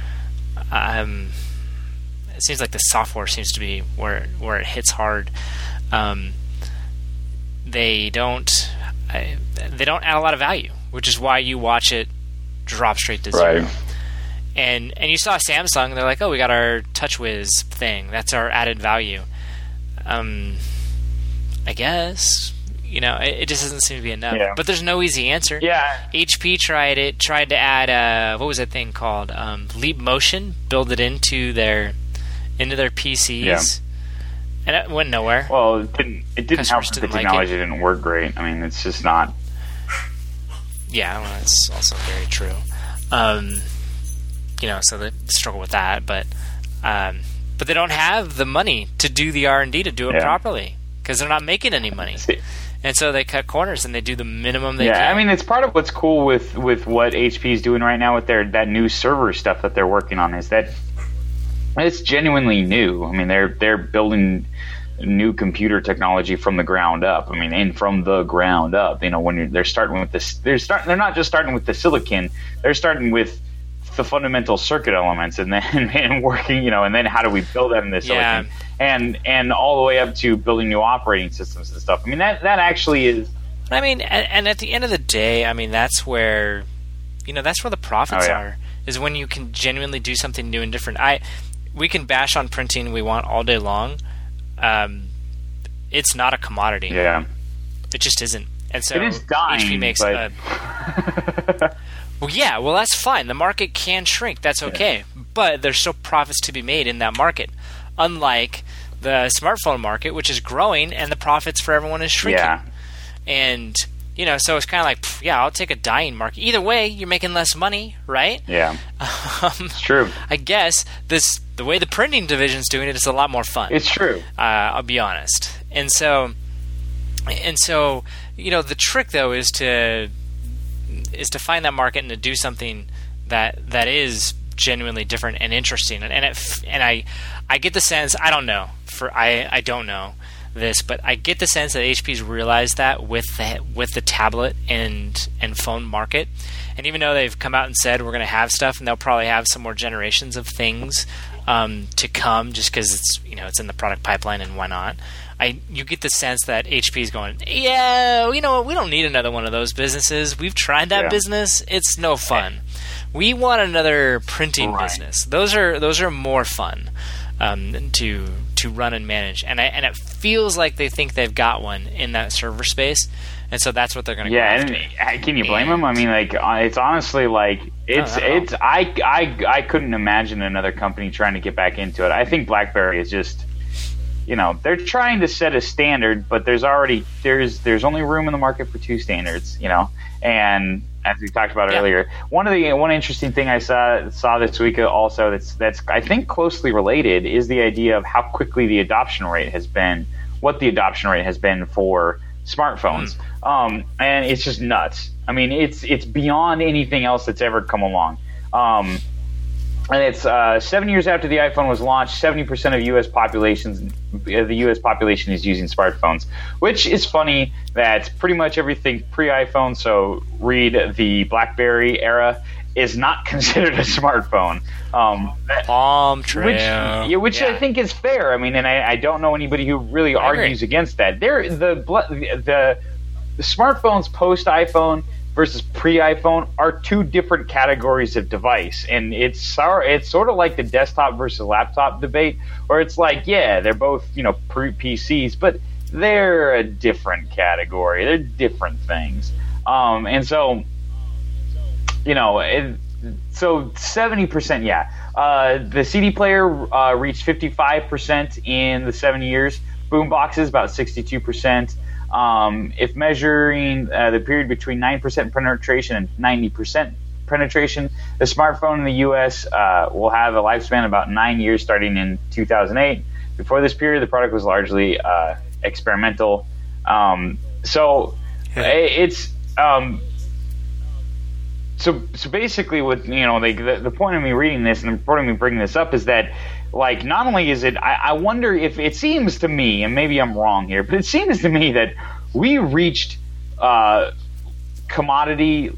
um, it seems like the software seems to be where where it hits hard. Um, they don't I, they don't add a lot of value, which is why you watch it drop straight to zero. Right. And and you saw Samsung, they're like, oh, we got our TouchWiz thing. That's our added value. Um, I guess. You know, it, it just doesn't seem to be enough. Yeah. But there's no easy answer. Yeah. H P tried it, tried to add uh what was that thing called? Um, Leap Motion, build it into their into their P Cs. Yeah. And it went nowhere. Well, it didn't. It didn't help Customers that the didn't like technology it. didn't work great. I mean, it's just not. Yeah, well, that's also very true. Um, you know, so they struggle with that, but um, but they don't have the money to do the R and D to do it Yeah. properly because they're not making any money, and so they cut corners and they do the minimum they Yeah, can. I mean, it's part of what's cool with, with what H P is doing right now with their that new server stuff that they're working on is that it's genuinely new. I mean, they're they're building new computer technology from the ground up. I mean, and from the ground up. You know, when you're, they're starting with this, they're starting. They're not just starting with the silicon. They're starting with the fundamental circuit elements, and then and working. You know, and then how do we build that in the silicon? Yeah. And and all the way up to building new operating systems and stuff. I mean, that that actually is. I mean, and, and at the end of the day, I mean, that's where, you know, that's where the profits Oh, yeah. are. Is when you can genuinely do something new and different. I, we can bash on printing we want all day long. Um, it's not a commodity. Yeah. It just isn't. And so It is dying, H P makes but- a, well, yeah, well, that's fine. The market can shrink. That's okay. But there's still profits to be made in that market. Unlike the smartphone market, which is growing and the profits for everyone is shrinking. Yeah. And You know, so it's kind of like, pff, yeah, I'll take a dying market. Either way, you're making less money, right? Yeah, um, it's true. I guess this the way the printing division's doing it is a lot more fun. It's true. Uh, I'll be honest. And so, and so, you know, the trick though is to is to find that market and to do something that that is genuinely different and interesting. And, and it and I I get the sense, I don't know for I I don't know. this, but I get the sense that H P's realized that with the with the tablet and and phone market, and even though they've come out and said we're going to have stuff, and they'll probably have some more generations of things um, to come, just because it's you know it's in the product pipeline, and why not? I you get the sense that H P is going, yeah, you know what, we don't need another one of those businesses. We've tried that yeah. business; it's no fun. We want another printing right. business. Those are those are more fun. Um, to to run and manage, and I, and it feels like they think they've got one in that server space, and so that's what they're going to. Yeah, go and after. can you blame them? I mean, like it's honestly like it's no, it's I, I I couldn't imagine another company trying to get back into it. I think BlackBerry is just, you know, they're trying to set a standard, but there's already there's there's only room in the market for two standards, you know, and. As we talked about yeah. earlier, one of the one interesting thing I saw saw this week also that's that's I think closely related is the idea of how quickly the adoption rate has been, what the adoption rate has been for smartphones, mm. um, and it's just nuts. I mean, it's it's beyond anything else that's ever come along. Um, and it's uh, seven years after the iPhone was launched, seventy percent of U S populations, the U S population is using smartphones, which is funny that pretty much everything pre-iPhone, so read the BlackBerry era, is not considered a smartphone. Um, Palm Trail. Which, yeah, which yeah. I think is fair. I mean, and I, I don't know anybody who really I argues agree. against that. There, the, the the smartphones post-iPhone versus pre-iPhone are two different categories of device, and it's it's sort of like the desktop versus laptop debate, where it's like, yeah, they're both you know pre-P Cs, but they're a different category. They're different things, um, and so you know, it, so seventy percent, yeah. Uh, the C D player uh, reached fifty-five percent in the seven years. Boomboxes about sixty-two percent. Um, if measuring uh, the period between nine percent penetration and ninety percent penetration, the smartphone in the U S uh, will have a lifespan of about nine years starting in two thousand eight. Before this period, the product was largely uh, experimental. Um, so it's um, so so basically, what you know, like the, the point of me reading this and the point of me bringing this up is that. Like, not only is it, I, I wonder if it seems to me, and maybe I'm wrong here, but it seems to me that we reached uh, commodity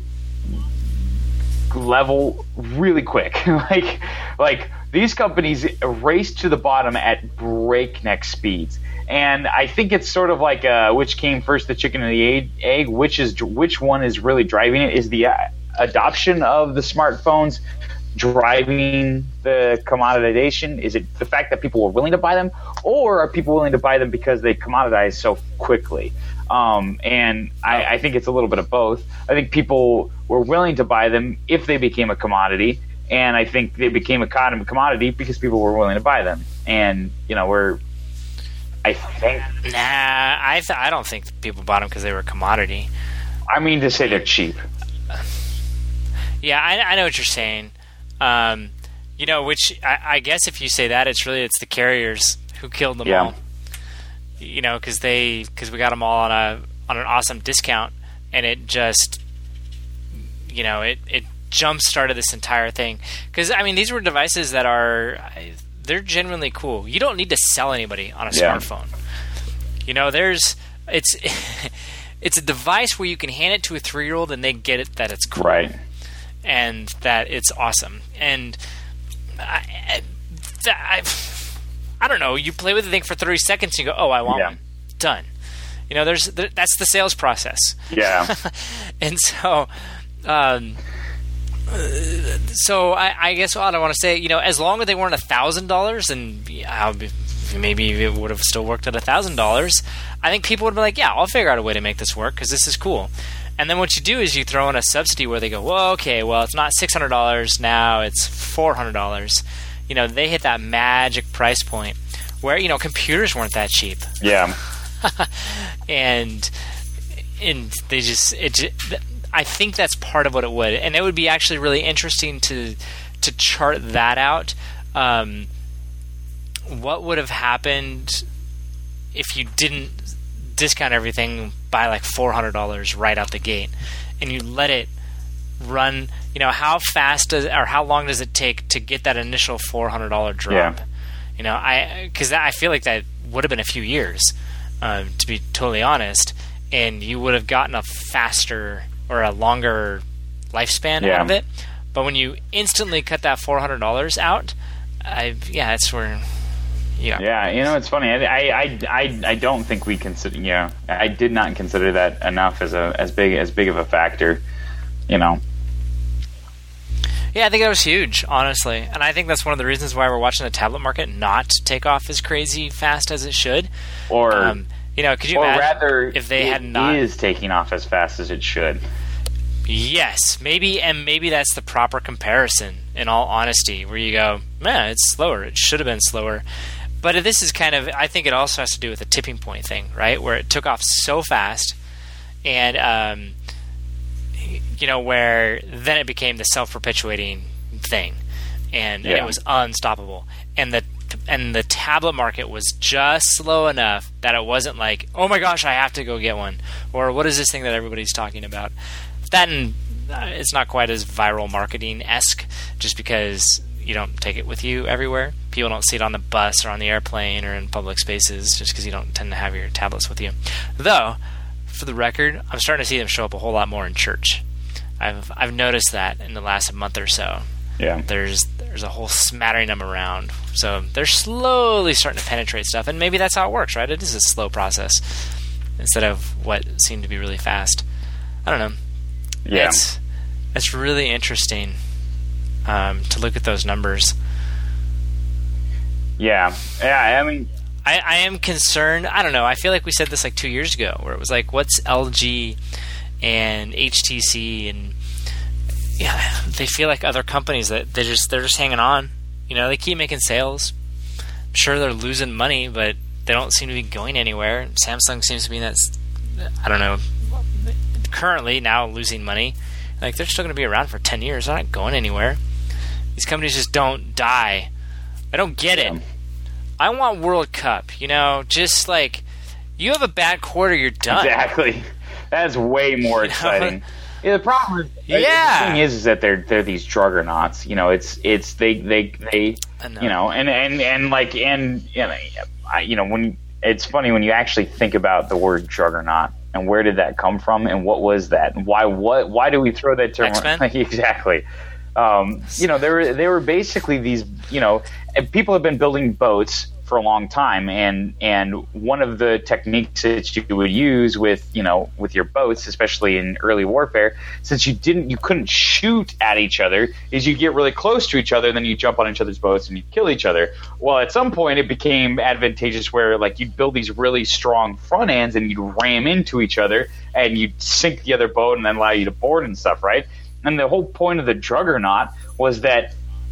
level really quick. like, like these companies raced to the bottom at breakneck speeds, and I think it's sort of like uh, which came first, the chicken or the egg? Which is which one is really driving it? Is the uh, adoption of the smartphones driving the commoditization? Is it the fact that people were willing to buy them, or are people willing to buy them because they commoditize so quickly? Um, and I, I think it's a little bit of both. I think people were willing to buy them if they became a commodity, and I think they became a commodity because people were willing to buy them. And you know, we're I think nah, I th- I don't think people bought them because they were a commodity. I mean to say they're cheap. Yeah, I, I know what you're saying. Um, you know, which I, I guess if you say that, it's really it's the carriers who killed them yeah. all. You know, because they because we got them all on a on an awesome discount, and it just you know it it jump started this entire thing. Because I mean, these were devices that are they're genuinely cool. You don't need to sell anybody on a yeah. smartphone. You know, there's it's it's a device where you can hand it to a three year old and they get it that it's cool. Right. And that it's awesome, and I, I, I don't know. You play with the thing for thirty seconds, and you go, "Oh, I want yeah. one." Done. You know, there's there, that's the sales process. Yeah. And so, um, so I, I guess what I want to say, you know, as long as they weren't a thousand dollars, and maybe it would have still worked at a thousand dollars, I think people would be like, "Yeah, I'll figure out a way to make this work because this is cool." And then what you do is you throw in a subsidy where they go, well, okay, well, it's not six hundred dollars now, it's four hundred dollars. You know, they hit that magic price point where, you know, computers weren't that cheap. Yeah. And, and they just it. Just, I think that's part of what it would, and it would be actually really interesting to to chart that out. Um, what would have happened if you didn't discount everything by like four hundred dollars right out the gate, and you let it run? You know, how fast does or how long does it take to get that initial four hundred dollars drop? Yeah. You know, I because I feel like that would have been a few years, um, to be totally honest, and you would have gotten a faster or a longer lifespan Yeah. out of it. But when you instantly cut that four hundred dollars out, I yeah, that's where yeah. Yeah, you know, it's funny. I, I, I, I don't think we consider. You know, I did not consider that enough as a as big as big of a factor. You know. Yeah, I think that was huge, honestly, and I think that's one of the reasons why we're watching the tablet market not take off as crazy fast as it should. Or um, you know, could you or imagine rather, if they it had not? is taking off as fast as it should. Yes, maybe, and maybe that's the proper comparison. In all honesty, where you go, man, it's slower. It should have been slower. But if this is kind of, I think it also has to do with the tipping point thing, right? Where it took off so fast, and um, you know, where then it became the self-perpetuating thing, and, Yeah. and it was unstoppable. And the and the tablet market was just slow enough that it wasn't like, oh my gosh, I have to go get one, or what is this thing that everybody's talking about? That and uh, it's not quite as viral marketing-esque, just because you don't take it with you everywhere. People don't see it on the bus or on the airplane or in public spaces, just because you don't tend to have your tablets with you. Though, for the record, I'm starting to see them show up a whole lot more in church. I've I've noticed that in the last month or so. Yeah. There's there's a whole smattering of them around. So they're slowly starting to penetrate stuff, and maybe that's how it works, right? It is a slow process instead of what seemed to be really fast. I don't know. Yeah. It's, it's really interesting um, to look at those numbers. Yeah. Yeah. I mean, I, I am concerned. I don't know. I feel like we said this like two years ago, where it was like, what's L G and H T C, and yeah, they feel like other companies that they just they're just hanging on. You know, they keep making sales. I'm sure they're losing money, but they don't seem to be going anywhere. Samsung seems to be in that. I don't know. Currently, now losing money. Like, they're still going to be around for ten years. They're not going anywhere. These companies just don't die. I don't get it. I want World Cup. You know, just like, you have a bad quarter, you're done. exactly. That's way more You know? exciting. Yeah, the problem is, Yeah. the thing is, is that they're they're these juggernauts. You know, it's it's they they they I know. you know, and and and like and you know, I, you know when it's funny when you actually think about the word juggernaut and where did that come from and what was that and why what why do we throw that term? X-Men? Exactly. Um, you know, they were they were basically these. You know, and people have been building boats for a long time, and and one of the techniques that you would use with you know with your boats, especially in early warfare, since you didn't you couldn't shoot at each other, is you get really close to each other, and then you jump on each other's boats and you kill each other. Well, at some point it became advantageous where like you'd build these really strong front ends and you'd ram into each other and you'd sink the other boat and then allow you to board and stuff, right? And the whole point of the juggernaut was that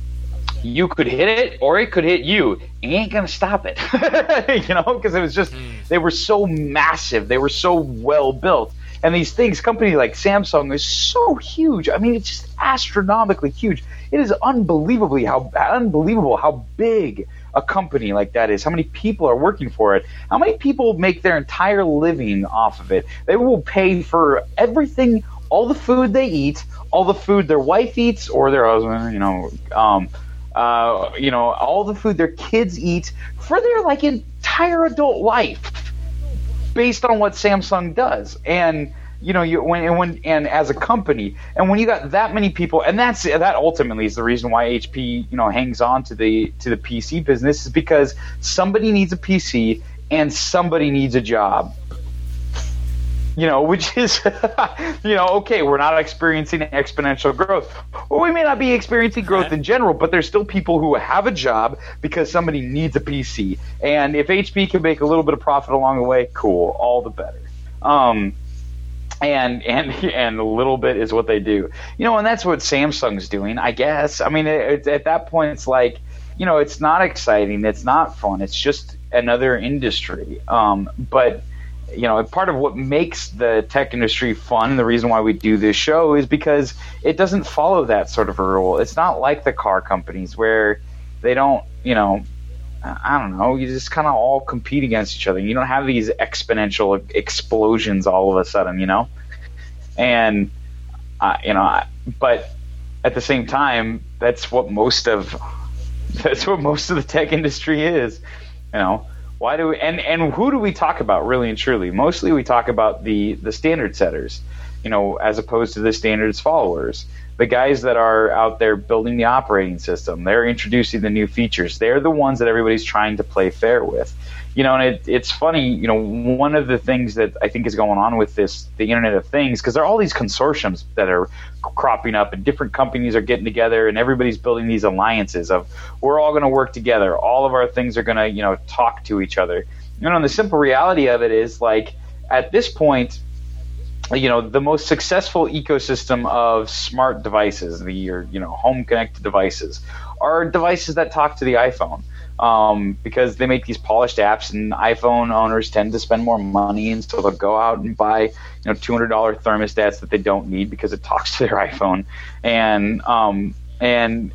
you could hit it or it could hit you. You ain't gonna stop it, you know, because it was just they were so massive, they were so well built, and these things, companies like Samsung, is so huge. I mean, it's just astronomically huge. It is unbelievably how unbelievable how big a company like that is. How many people are working for it? How many people make their entire living off of it? They will pay for everything, all the food they eat, all the food their wife eats or their husband, you know. Um, Uh, you know, all the food their kids eat for their like entire adult life, based on what Samsung does. And you know, you when and when and as a company, and when you got that many people, and that's that ultimately is the reason why H P you know hangs on to the to the P C business, is because somebody needs a P C and somebody needs a job. You know, which is, you know, okay, we're not experiencing exponential growth. Well, we may not be experiencing growth in general, but there's still people who have a job because somebody needs a P C. And if H P can make a little bit of profit along the way, cool, all the better. Um, and and and a little bit is what they do. You know, and that's what Samsung's doing, I guess. I mean, it, it, at that point, it's like, you know, it's not exciting, it's not fun, it's just another industry. Um, but you know, part of what makes the tech industry fun, and the reason why we do this show, is because it doesn't follow that sort of a rule. It's not like the car companies where they don't, you know, I don't know, you just kind of all compete against each other. You don't have these exponential explosions all of a sudden, you know? And, uh, you know, but at the same time, that's what most of, that's what most of the tech industry is, you know? Why do we, and, and who do we talk about really and truly? Mostly we talk about the, the standard setters, you know, as opposed to the standards followers. The guys that are out there building the operating system, they're introducing the new features. They're the ones that everybody's trying to play fair with. You know, and it, it's funny, you know, one of the things that I think is going on with this, the Internet of Things, because there are all these consortiums that are cropping up and different companies are getting together and everybody's building these alliances of, we're all going to work together. All of our things are going to, you know, talk to each other. You know, and the simple reality of it is, like, at this point, you know, the most successful ecosystem of smart devices, the your, you know, home connected devices, are devices that talk to the iPhone. Um, because they make these polished apps, and iPhone owners tend to spend more money, and so they'll go out and buy, you know, two hundred dollars thermostats that they don't need because it talks to their iPhone. And um, and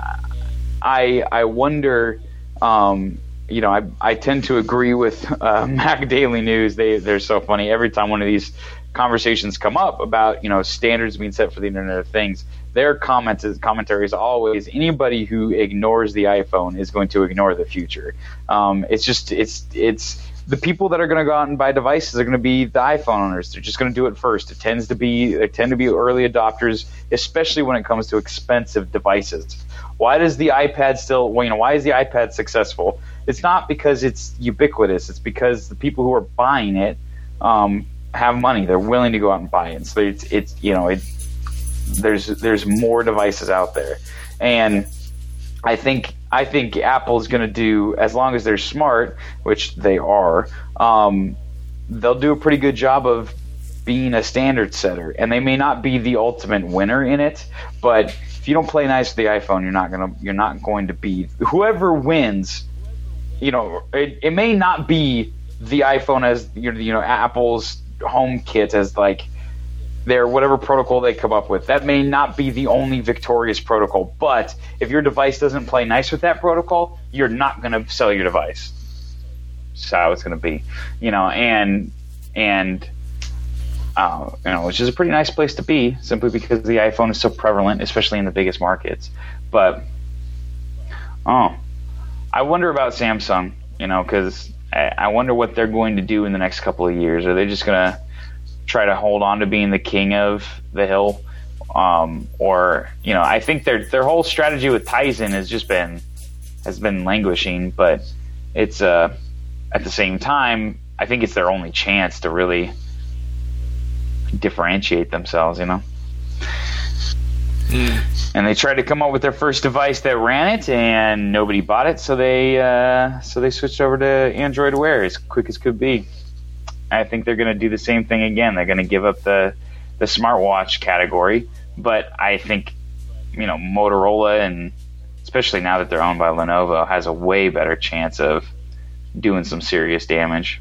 I I wonder, um, you know, I I tend to agree with uh, Mac Daily News. They they're so funny. Every time one of these conversations come up about, you know, standards being set for the Internet of Things, their comments commentary is always, anybody who ignores the iPhone is going to ignore the future. Um, it's just it's it's the people that are going to go out and buy devices are going to be the iPhone owners. They're just going to do it first. It tends to be they tend to be early adopters, especially when it comes to expensive devices. Why does the iPad still? Well, you know, why is the iPad successful? It's not because it's ubiquitous. It's because the people who are buying it um, have money. They're willing to go out and buy it. So it's it's you know it. There's there's more devices out there, and I think I think Apple's going to do, as long as they're smart, which they are, um, they'll do a pretty good job of being a standard setter. And they may not be the ultimate winner in it, but if you don't play nice with the iPhone, you're not gonna you're not going to be whoever wins. You know, it, it may not be the iPhone as you know Apple's HomeKit as like their whatever protocol they come up with. That may not be the only victorious protocol, but if your device doesn't play nice with that protocol, you're not going to sell your device. That's how it's going to be, you know, and and uh, you know, which is a pretty nice place to be, simply because the iPhone is so prevalent, especially in the biggest markets. But oh, I wonder about Samsung, you know, because I, I wonder what they're going to do in the next couple of years. Are they just going to try to hold on to being the king of the hill, um, or you know, I think their their whole strategy with Tizen has just been has been languishing, but it's uh, at the same time, I think it's their only chance to really differentiate themselves, you know. Mm. And they tried to come up with their first device that ran it, and nobody bought it, so they uh, so they switched over to Android Wear as quick as could be. I think they're going to do the same thing again. They're going to give up the the smartwatch category, but I think, you know, Motorola, and especially now that they're owned by Lenovo, has a way better chance of doing some serious damage.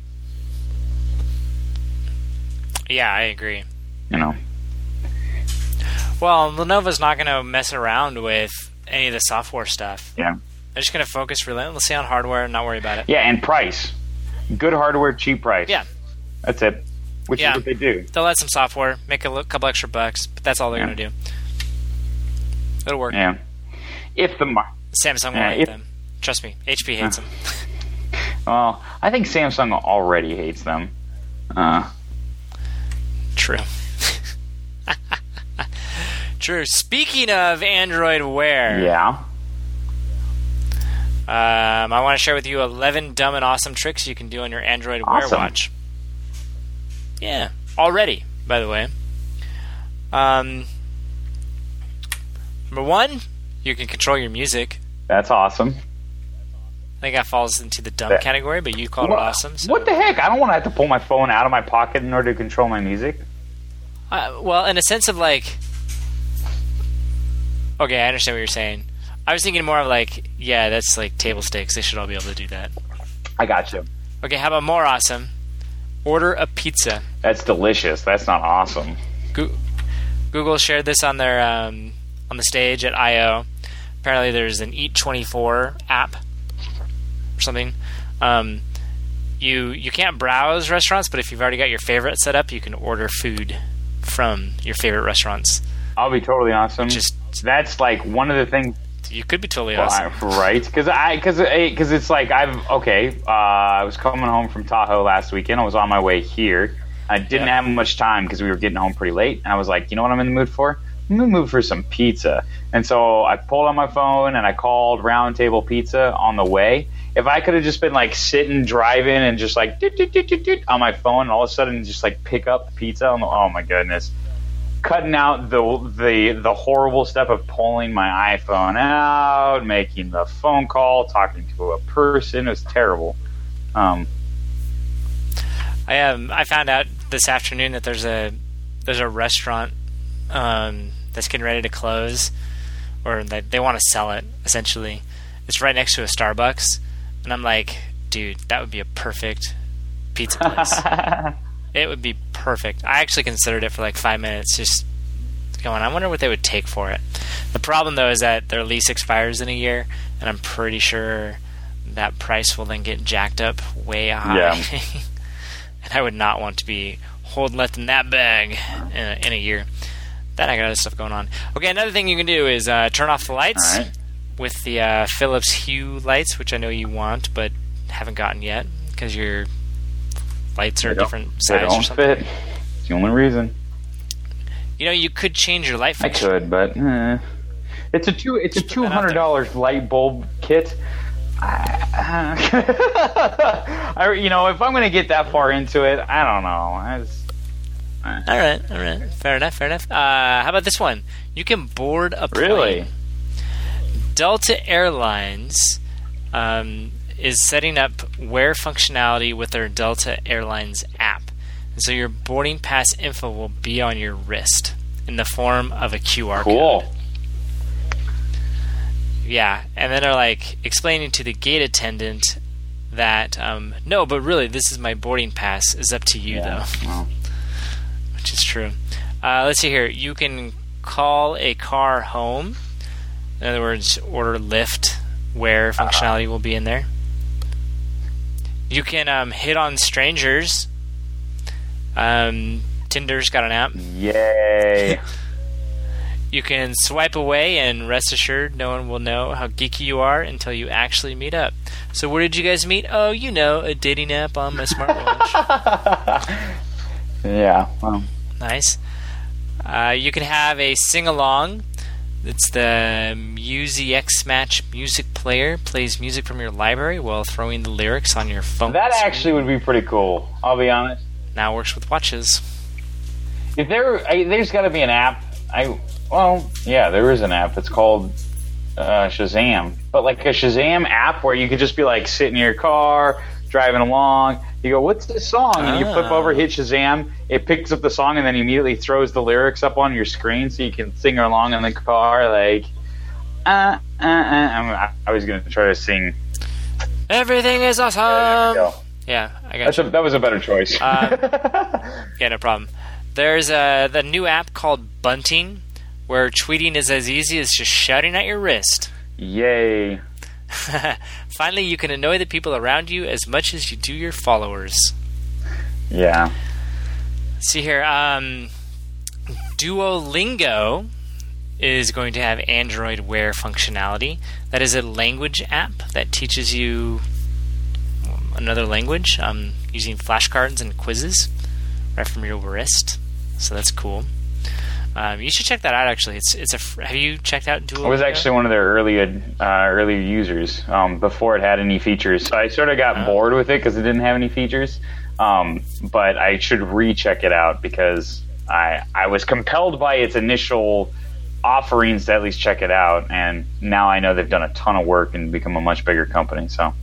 Yeah, I agree. You know. Well, Lenovo's not going to mess around with any of the software stuff. Yeah. They're just going to focus relentlessly on hardware and not worry about it. Yeah, and price. Good hardware, cheap price. Yeah. That's it. Which yeah. is what they do. They'll add some software, make a l- couple extra bucks, but that's all they're yeah. going to do. It'll work. Yeah. If the mar- Samsung won't yeah, hate if- them. Trust me, H P hates uh, them. Well, I think Samsung already hates them. Uh, True. True. Speaking of Android Wear, yeah. Um, I want to share with you eleven dumb and awesome tricks you can do on your Android Wear Awesome. watch. Yeah, already, by the way. Um, number one, you can control your music. That's awesome. I think that falls into the dumb That- category, but you called What- it awesome. So. What the heck? I don't want to have to pull my phone out of my pocket in order to control my music. Uh, well, in a sense of like... Okay, I understand what you're saying. I was thinking more of like, yeah, that's like table stakes. They should all be able to do that. I got you. Okay, how about more awesome? order a pizza. That's delicious. That's not awesome. Go- Google shared this on their um, on the stage at I O. Apparently, there's an Eat twenty-four app or something. Um, you you can't browse restaurants, but if you've already got your favorite set up, you can order food from your favorite restaurants. I'll be totally awesome. Just that's like one of the things. You could be totally Well, awesome, I- right? Because I because because it's like I've okay. Uh, I was coming home from Tahoe last weekend. I was on my way here. I didn't Yeah. have much time because we were getting home pretty late, and I was like, you know what, I'm in the mood for? I'm in the mood for some pizza. And so I pulled on my phone and I called Round Table Pizza on the way. If I could have just been like sitting driving and just like doot, doot, doot, doot, doot, on my phone, and all of a sudden just like pick up the pizza. On the, oh my goodness. Cutting out the the the horrible step of pulling my iPhone out, making the phone call, talking to a person. It was terrible. Um, I um I found out this afternoon that there's a there's a restaurant um, that's getting ready to close, or they they want to sell it. Essentially, it's right next to a Starbucks, and I'm like, dude, that would be a perfect pizza place. It would be perfect. I actually considered it for like five minutes, just going, I wonder what they would take for it. The problem, though, is that their lease expires in a year, and I'm pretty sure that price will then get jacked up way high. Yeah. And I would not want to be holding left in that bag in a, in a year. Then I got other stuff going on. Okay, another thing you can do is uh, turn off the lights All right. with the uh, Philips Hue lights, which I know you want, but haven't gotten yet because your lights are a They don't- different they size or don't something. fit. It's the only reason. You know, you could change your light I fixture. could, but eh. it's a two it's a Just put two that out hundred dollars light bulb kit. I, I, you know, if I'm going to get that far into it, I don't know. I just, eh. All right, all right. Fair enough, fair enough. Uh, how about this one? You can board a plane. Really? Delta Airlines um, is setting up Wear functionality with their Delta Airlines app. And so your boarding pass info will be on your wrist in the form of a Q R Cool. code. Yeah, and then they're like explaining to the gate attendant that, um, no, but really, this is my boarding pass. It's up to you, Yeah, though. well. Which is true. Uh, let's see here. You can call a car home. In other words, order Lyft, where functionality will be in there. You can um, hit on strangers. Um, Tinder's got an app. Yay. You can swipe away, and rest assured, no one will know how geeky you are until you actually meet up. So where did you guys meet? Oh, you know, a dating app on my smartwatch. Yeah, well. Nice. Uh, you can have a sing-along. It's the MusiX Match music player. Plays music from your library while throwing the lyrics on your phone. That actually would be pretty cool, I'll be honest. Now works with watches. If there, I, there's got to be an app. I well, yeah, there is an app. It's called uh, Shazam, but like a Shazam app where you could just be like sitting in your car, driving along. You go, "What's this song?" And you flip Ah. over, hit Shazam. It picks up the song and then immediately throws the lyrics up on your screen so you can sing along in the car. Like, uh, uh, uh. I, I was gonna try to sing. Everything is awesome. There you go. Yeah, I got That's you. a, that was a better choice. Uh, Yeah, no problem. There's a the new app called Bunting, where tweeting is as easy as just shouting at your wrist. Yay! Finally, you can annoy the people around you as much as you do your followers. Yeah. See here, um, Duolingo is going to have Android Wear functionality. That is a language app that teaches you another language um, using flashcards and quizzes right from your wrist. So that's cool. Um, you should check that out. Actually, it's it's a. Fr- have you checked out Duolingo? I was actually one of their early uh, early users um, before it had any features. So I sort of got Oh. bored with it because it didn't have any features. Um, but I should recheck it out because I I was compelled by its initial offerings to at least check it out, and now I know they've done a ton of work and become a much bigger company. So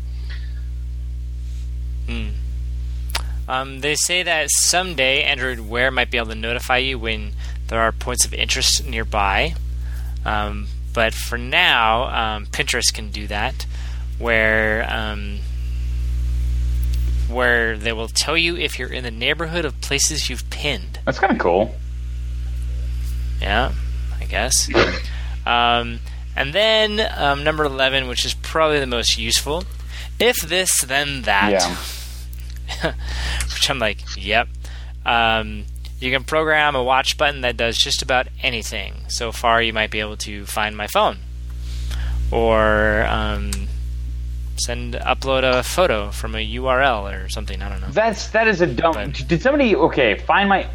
Hmm. Um, they say that someday Android Wear might be able to notify you when there are points of interest nearby. Um, but for now, um, Pinterest can do that, where um, where they will tell you if you're in the neighborhood of places you've pinned. That's kind of cool. Yeah, I guess. um, and then um, number eleven, which is probably the most useful. If this, then that. Yeah. Which I'm like, yep. Um, you can program a watch button that does just about anything. So far, you might be able to find my phone. Or um, send upload a photo from a U R L or something. I don't know. That's that is a dumb. But, did somebody? Okay, find my.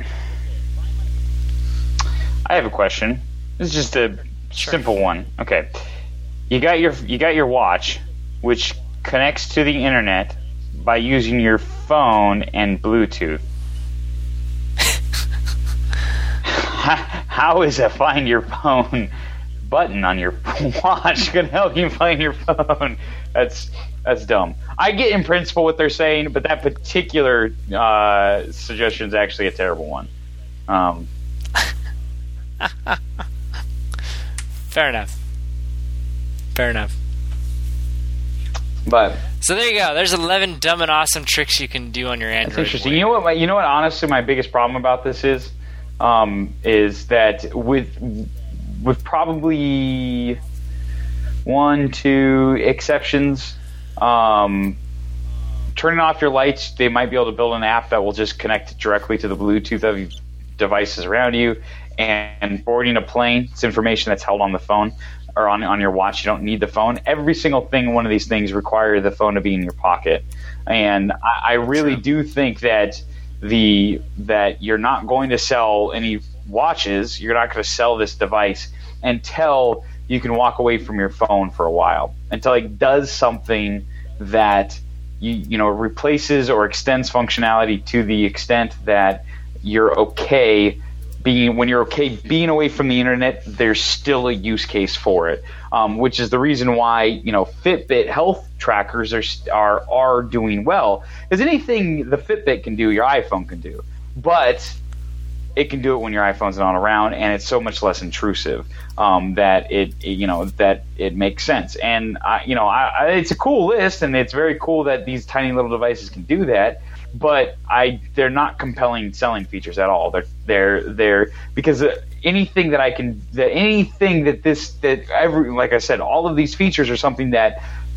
I have a question. This is just a sure. simple one. Okay, you got your you got your watch, which connects to the internet by using your phone and Bluetooth. How is a find your phone button on your watch going to help you find your phone? That's that's dumb. I get in principle what they're saying, but that particular uh, suggestion is actually a terrible one. Um, Fair enough. Fair enough. But so there you go. There's eleven dumb and awesome tricks you can do on your Android. That's interesting. Wear. You know what? My, you know what? Honestly, my biggest problem about this is, um, is that with with probably one, two exceptions, um, turning off your lights, they might be able to build an app that will just connect directly to the Bluetooth of devices around you, and boarding a plane, it's information that's held on the phone or on on your watch. You don't need the phone. Every single thing, one of these things require the phone to be in your pocket, and I, I really do think that the that you're not going to sell any watches. You're not going to sell this device until you can walk away from your phone for a while, until it does something that you you know replaces or extends functionality to the extent that you're okay being when you're okay being away from the internet. There's still a use case for it, um, which is the reason why you know Fitbit health trackers are are are doing well. Because anything the Fitbit can do, your iPhone can do, but it can do it when your iPhone's not around, and it's so much less intrusive um, that it, it you know that it makes sense. And I, you know, I, I, it's a cool list, and it's very cool that these tiny little devices can do that. But I, they're not compelling selling features at all. They're, they're, they're because anything that I can, that anything that this, that every, like I said, all of these features are something that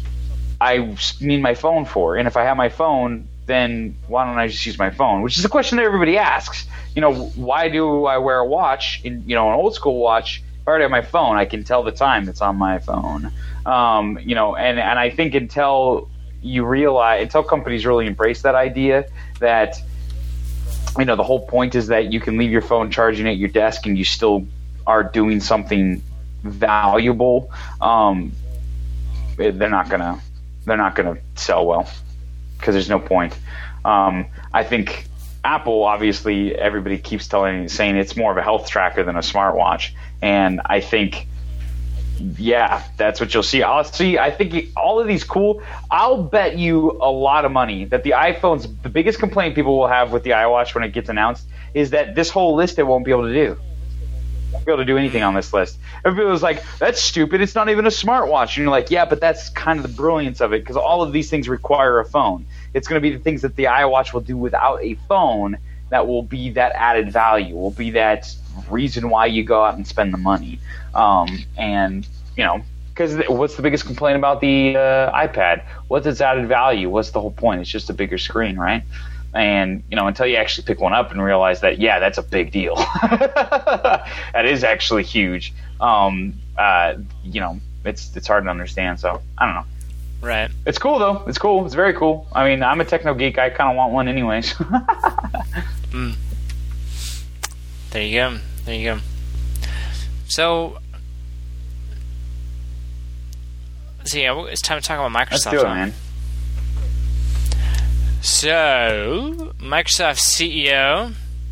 I need my phone for. And if I have my phone, then why don't I just use my phone? Which is a question that everybody asks. You know, why do I wear a watch? In, you know, an old school watch. If I already have my phone, I can tell the time that's on my phone. Um, you know, and and I think until you realize, until companies really embrace that idea that, you know, the whole point is that you can leave your phone charging at your desk and you still are doing something valuable, um, they're not gonna they're not gonna sell well because there's no point. Um, I think Apple, obviously, everybody keeps telling saying it's more of a health tracker than a smartwatch, and I think. Yeah, that's what you'll see. I'll see. I think all of these cool. I'll bet you a lot of money that the iPhones. The biggest complaint people will have with the iWatch when it gets announced is that this whole list it won't be able to do. Won't be able to do anything on this list. Everybody was like, "That's stupid. It's not even a smartwatch." And you're like, "Yeah, but that's kind of the brilliance of it because all of these things require a phone. It's going to be the things that the iWatch will do without a phone that will be that added value. Will be that reason why you go out and spend the money." Um, and, you know, because what's the biggest complaint about the uh, iPad? What's its added value? What's the whole point? It's just a bigger screen, right? And, you know, until you actually pick one up and realize that, yeah, that's a big deal. That is actually huge. Um, uh, you know, it's it's hard to understand. So, I don't know. Right. It's cool, though. It's cool. It's very cool. I mean, I'm a techno geek. I kind of want one anyways. mm. There you go. There you go. So... So yeah, it's time to talk about Microsoft. Let's do it, man. So, Microsoft C E O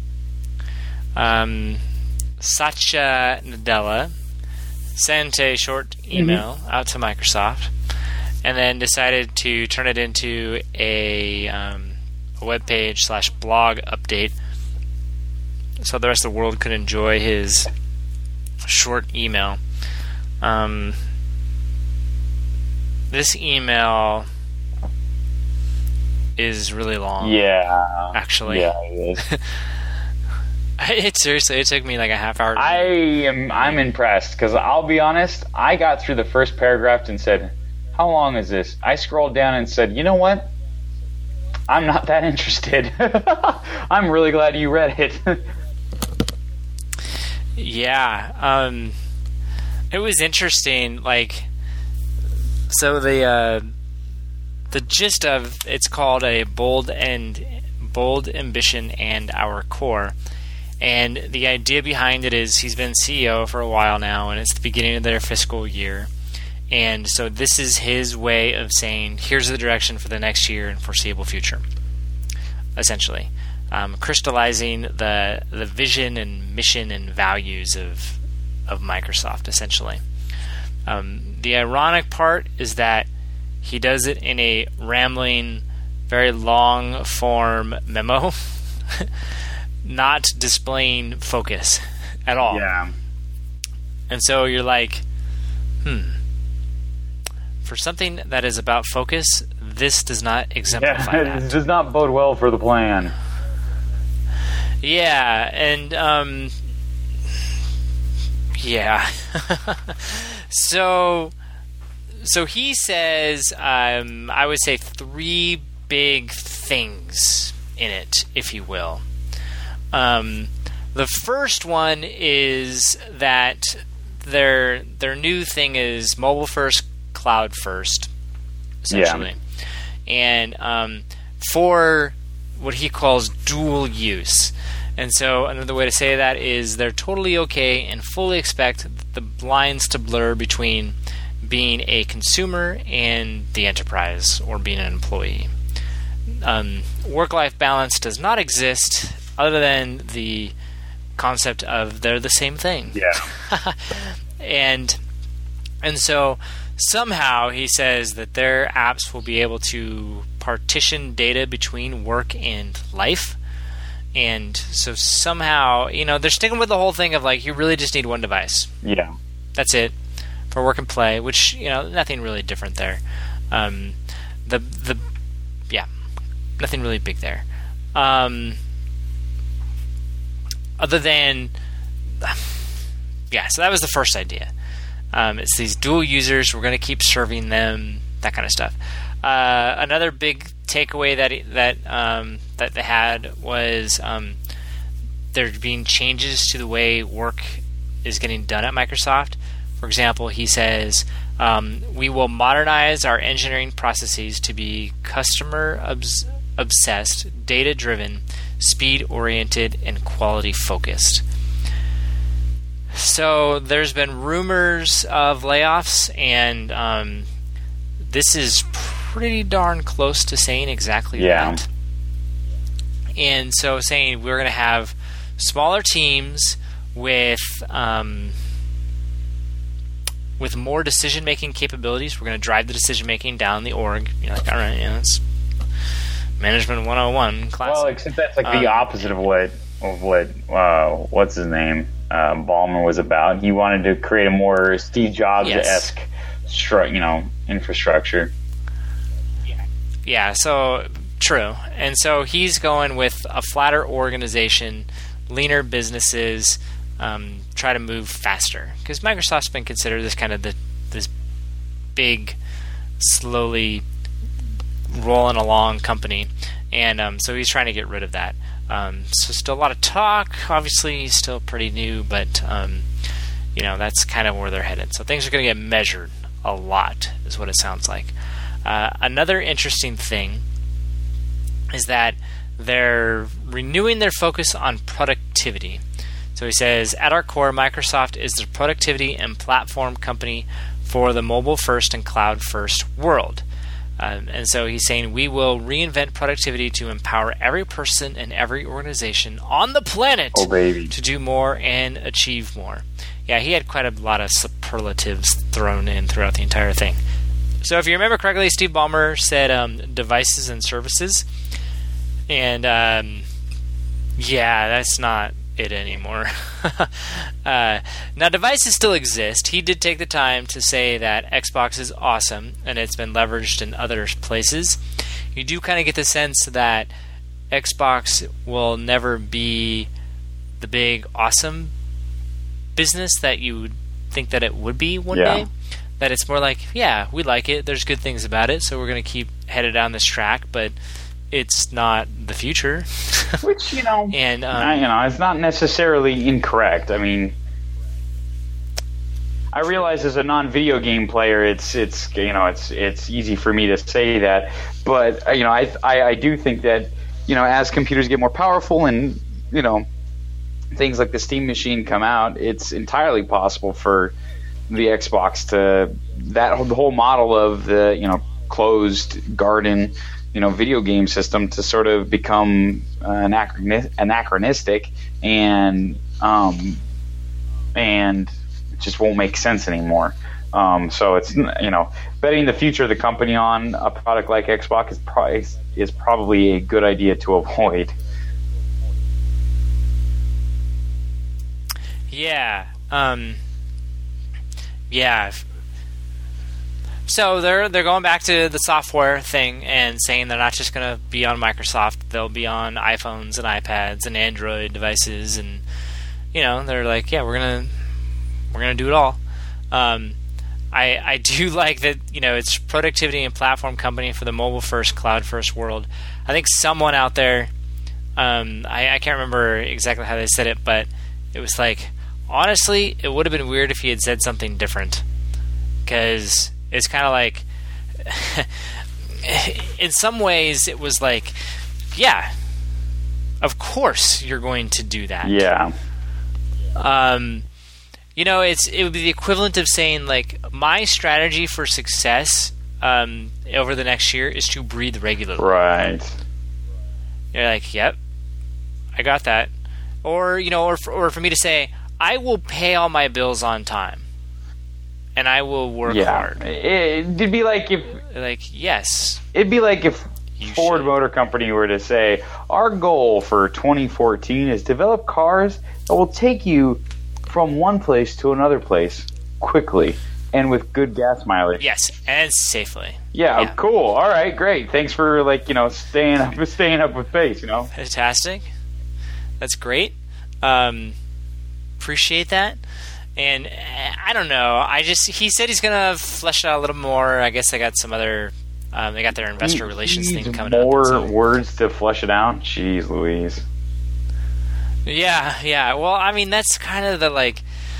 um, Satya Nadella sent a short email mm-hmm. out to Microsoft, and then decided to turn it into a, um, a web page slash blog update, so the rest of the world could enjoy his short email. Um, This email is really long. Yeah, actually. Yeah, it is. It seriously, it took me like a half hour. To I am, I'm impressed because I'll be honest. I got through the first paragraph and said, "How long is this?" I scrolled down and said, "You know what? I'm not that interested." I'm really glad you read it. Yeah, um, it was interesting. Like, so the uh, the gist of it's called a bold and bold ambition and our core, and the idea behind it is he's been C E O for a while now, and it's the beginning of their fiscal year, and so this is his way of saying, here's the direction for the next year and foreseeable future, essentially. Um, crystallizing the the vision and mission and values of of Microsoft, essentially. Um, the ironic part is that he does it in a rambling, very long form memo, not displaying focus at all. Yeah. And so you're like, hmm. For something that is about focus, this does not exemplify Yeah, that. it does not bode well for the plan. Yeah, and um, yeah. so, so he says, um, I would say three big things in it, if you will. Um, the first one is that their their new thing is mobile first, cloud first, essentially, yeah. and um, for what he calls dual use. And so another way to say that is they're totally okay and fully expect the lines to blur between being a consumer and the enterprise or being an employee. Um, work-life balance does not exist other than the concept of they're the same thing. Yeah. and and so somehow he says that their apps will be able to partition data between work and life. And so somehow, you know, they're sticking with the whole thing of like, you really just need one device. Yeah. That's it for work and play, which, you know, nothing really different there. Um, the, the, yeah, nothing really big there. Um, other than, yeah, so that was the first idea. Um, it's these dual users, we're going to keep serving them, that kind of stuff. Uh, another big takeaway that that um, that they had was um, there being changes to the way work is getting done at Microsoft. For example, he says, um, we will modernize our engineering processes to be customer obs- obsessed, data-driven, speed-oriented, and quality-focused. So there's been rumors of layoffs, and um, this is pretty darn close to saying exactly yeah. that. And so saying we're going to have smaller teams with um, with more decision-making capabilities. We're going to drive the decision-making down the org. You're like, all right, yeah, that's Management one oh one classic. Well, except that's like um, the opposite of what of what uh, what's his name uh, Ballmer was about. He wanted to create a more Steve Jobs-esque, yes. you know, infrastructure. Yeah, so true. And so he's going with a flatter organization, leaner businesses, um, try to move faster. Because Microsoft's been considered this kind of the this big, slowly rolling along company. And um, so he's trying to get rid of that. Um, so still a lot of talk. Obviously, he's still pretty new, but um, you know, that's kind of where they're headed. So things are going to get measured a lot, is what it sounds like. Uh, another interesting thing is that they're renewing their focus on productivity. So he says, at our core, Microsoft is the productivity and platform company for the mobile-first and cloud-first world. Um, and so he's saying, we will reinvent productivity to empower every person and every organization on the planet oh, baby. to do more and achieve more. Yeah, he had quite a lot of superlatives thrown in throughout the entire thing. So if you remember correctly, Steve Ballmer said um, devices and services. And um, yeah, that's not it anymore. uh, now, devices still exist. He did take the time to say that Xbox is awesome and it's been leveraged in other places. you do kind of get the sense that Xbox will never be the big, awesome business that you would think that it would be one Yeah. day. That it's more like, yeah, we like it. There's good things about it, so we're going to keep headed down this track, but it's not the future. Which, you know, and um, I, you know, it's not necessarily incorrect. I mean, I realize as a non-video game player, it's it's you know it's it's easy for me to say that, but uh, you know, I, I I do think that, you know, as computers get more powerful and, you know, things like the Steam Machine come out, it's entirely possible for the Xbox to that whole, the whole model of the, you know, closed garden, you know, video game system to sort of become uh, anachroni- anachronistic and um, and it just won't make sense anymore. Um, so it's, you know, betting the future of the company on a product like Xbox is, pro- is probably a good idea to avoid. Yeah. Um, yeah. So they're they're going back to the software thing and saying they're not just going to be on Microsoft. They'll be on iPhones and iPads and Android devices, and you know they're like, yeah, we're gonna we're gonna do it all. Um, I I do like that, you know, it's productivity and platform company for the mobile first, cloud first world. I think someone out there, um, I, I can't remember exactly how they said it, but it was like, honestly, it would have been weird if he had said something different, because it's kind of like, in some ways, it was like, yeah, of course you're going to do that. Yeah. Um, you know, it's it would be the equivalent of saying, like, my strategy for success um, over the next year is to breathe regularly. Right. You're like, yep, I got that. Or, you know, or for, or for me to say, I will pay all my bills on time, and I will work yeah. hard. It, it'd be like if Like, yes. it'd be like if You Ford should. Motor Company were to say, our goal for twenty fourteen is develop cars that will take you from one place to another place quickly and with good gas mileage. Yes, and safely. Yeah, Yeah. cool. All right, great. Thanks for, like, you know, staying up staying up with pace, you know. Fantastic. That's great. Um, appreciate that. And uh, I don't know. I just he said he's gonna flesh it out a little more. I guess they got some other. Um, they got their investor relations Needs thing coming more up. so- words to flesh it out. Jeez Louise. Yeah, yeah. Well, I mean, that's kind of the, like,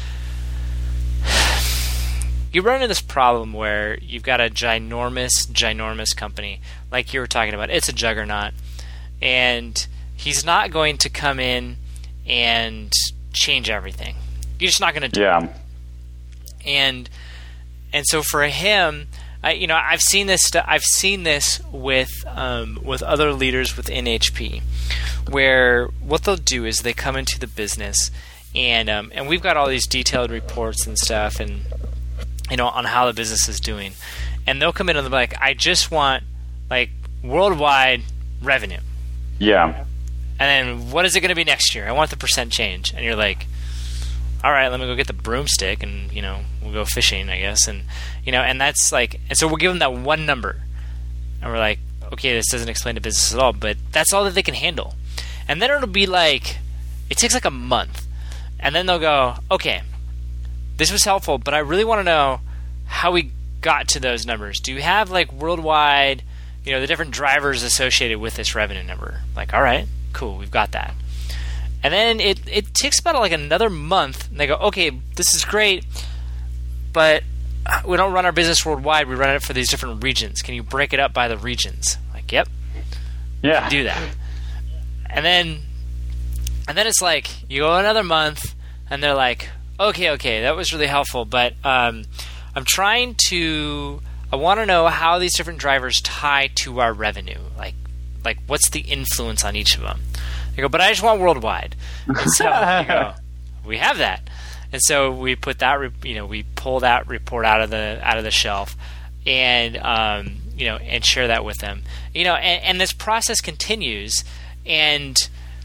you run into this problem where you've got a ginormous, ginormous company, like you were talking about. It's a juggernaut, and he's not going to come in and change everything. You're just not going to do it. Yeah. And and so for him, I, you know, I've seen this. St- I've seen this with um, with other leaders within H P, where what they'll do is they come into the business, and um, and we've got all these detailed reports and stuff, and you know, on how the business is doing, and they'll come in and they'll be like, I just want, like, worldwide revenue, Yeah. and then what is it going to be next year? I want the percent change, and you're like, all right, let me go get the broomstick, and you know, we'll go fishing, I guess, and you know, and that's like, and so we'll give them that one number, and we're like, okay, this doesn't explain the business at all, but that's all that they can handle, and then it'll be like, it takes like a month, and then they'll go, okay, this was helpful, but I really want to know how we got to those numbers. Do you have, like, worldwide, you know, the different drivers associated with this revenue number? Like, all right, cool, we've got that. And then it, it takes about like another month, and they go, okay, this is great, but we don't run our business worldwide. We run it for these different regions. Can you break it up by the regions? Like, yep, Yeah. do that. And then, and then it's like you go another month, and they're like, okay, okay, that was really helpful, but um, I'm trying to. I want to know how these different drivers tie to our revenue. Like, like what's the influence on each of them? They go, but I just want worldwide. And so you go, we have that, and so we put that. Re- you know, we pull that report out of the out of the shelf, and um, you know, and share that with them. You know, and, and this process continues, and.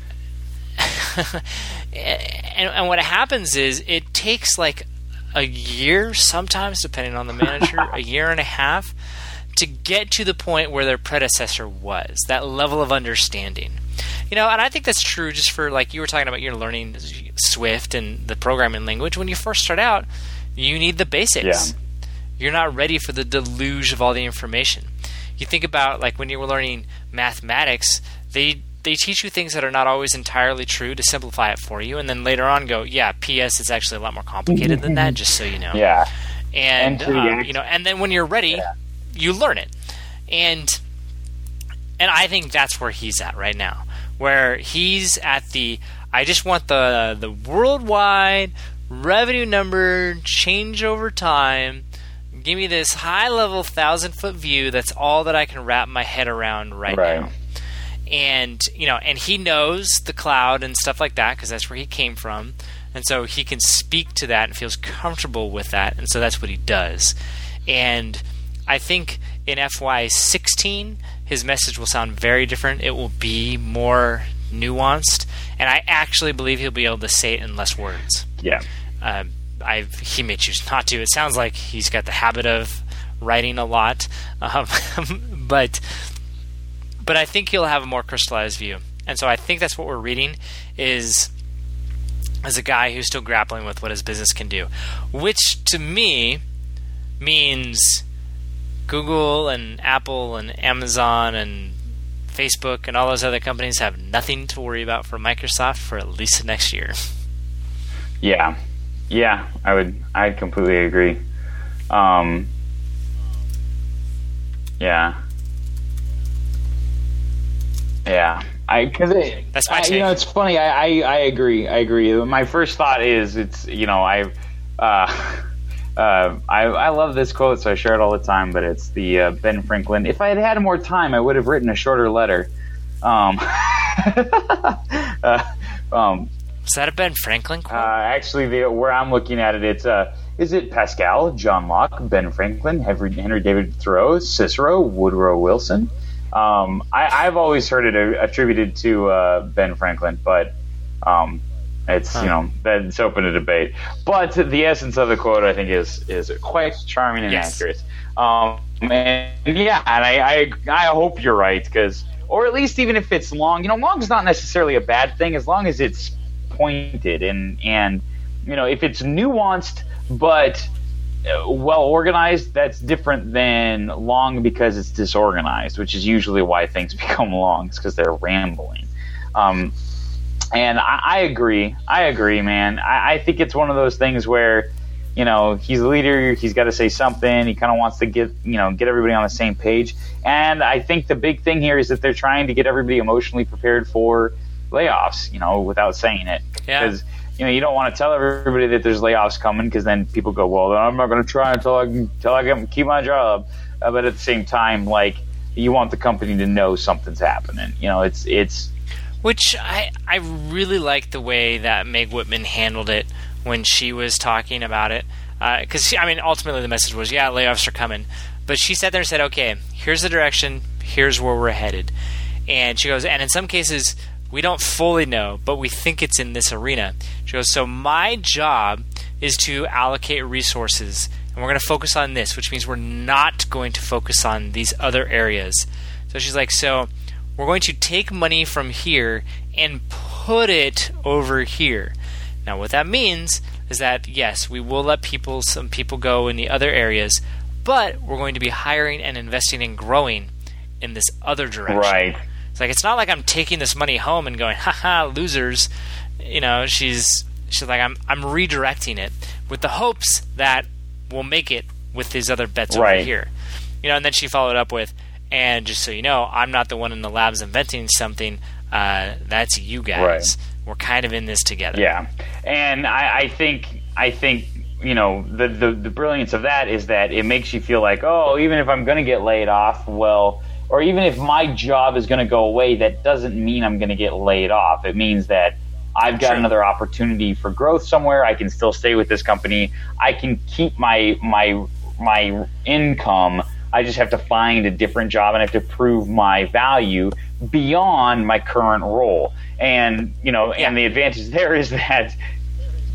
And, and what happens is it takes like a year, sometimes depending on the manager, a year and a half to get to the point where their predecessor was, that level of understanding. You know, and I think that's true just for, like, you were talking about, you're learning Swift and the programming language. When you first start out, you need the basics. Yeah. You're not ready for the deluge of all the information. You think about, like, when you were learning mathematics, they they teach you things that are not always entirely true to simplify it for you, and then later on go, yeah, P S it's actually a lot more complicated than that, just so you know. Yeah. And, And um, you know, and then when you're ready, Yeah. you learn it. And and I think that's where he's at right now, where he's at the, I just want the the worldwide revenue number change over time. Give me this high-level thousand-foot view. That's all that I can wrap my head around right, Right. now. And you know, and he knows the cloud and stuff like that because that's where he came from, and so he can speak to that and feels comfortable with that, and so that's what he does. And I think in F Y sixteen, his message will sound very different. It will be more nuanced, and I actually believe he'll be able to say it in less words. Yeah. Uh, I he may choose not to. It sounds like he's got the habit of writing a lot, um, but but I think he'll have a more crystallized view. And so I think that's what we're reading is as a guy who's still grappling with what his business can do, which to me means Google and Apple and Amazon and Facebook and all those other companies have nothing to worry about for Microsoft for at least the next year. Yeah. Yeah, I would. I completely agree. Um, yeah, yeah. I because it. That's my I, take. You know, it's funny. I, I I agree. I agree. My first thought is it's you know I. Uh, uh, I I love this quote, so I share it all the time. But it's the uh, Ben Franklin. If I had had more time, I would have written a shorter letter. Um, uh, um, Is that a Ben Franklin quote? Uh, actually, the, where I'm looking at it, it's uh, is it Pascal, John Locke, Ben Franklin, Henry, Henry David Thoreau, Cicero, Woodrow Wilson? Um, I, I've always heard it attributed to uh, Ben Franklin, but um, it's Huh. you know that's open to debate. But the essence of the quote, I think, is is quite charming and Yes. accurate. Um, and yeah, and I I, I hope you're right because, or at least even if it's long, you know, long is not necessarily a bad thing as long as it's pointed and and you know if it's nuanced but uh, well organized, that's different than long because it's disorganized, which is usually why things become long. It's because they're rambling. Um, and I, I agree. I agree, man. I, I think it's one of those things where you know he's a leader. He's got to say something. He kind of wants to get you know get everybody on the same page. And I think the big thing here is that they're trying to get everybody emotionally prepared for layoffs, you know, without saying it. Yeah. Because, you know, you don't want to tell everybody that there's layoffs coming because then people go, well, I'm not going to try until I can, until I can keep my job. Uh, but at the same time, like, you want the company to know something's happening. You know, it's, it's, Which I, I really like the way that Meg Whitman handled it when she was talking about it. Because, I mean, ultimately the message was, yeah, layoffs are coming. But she sat there and said, okay, here's the direction, here's where we're headed. And she goes, and in some cases, we don't fully know, but we think it's in this arena. She goes, so my job is to allocate resources, and we're going to focus on this, which means we're not going to focus on these other areas. So she's like, so we're going to take money from here and put it over here. Now, what that means is that, yes, we will let people, some people go in the other areas, but we're going to be hiring and investing and growing in this other direction. right. It's like, it's not like I'm taking this money home and going, haha, losers. You know, she's she's like, I'm I'm redirecting it with the hopes that we'll make it with these other bets Right. over here. You know, and then she followed up with, and just so you know, I'm not the one in the labs inventing something. Uh, that's you guys. Right. We're kind of in this together. Yeah, and I, I think I think you know the, the the brilliance of that is that it makes you feel like, oh, even if I'm going to get laid off, well, or even if my job is going to go away, that doesn't mean I'm going to get laid off. It means that I've got True. another opportunity for growth somewhere. I can still stay with this company. I can keep my my my income. I just have to find a different job and I have to prove my value beyond my current role. And you know, Yeah. and the advantage there is that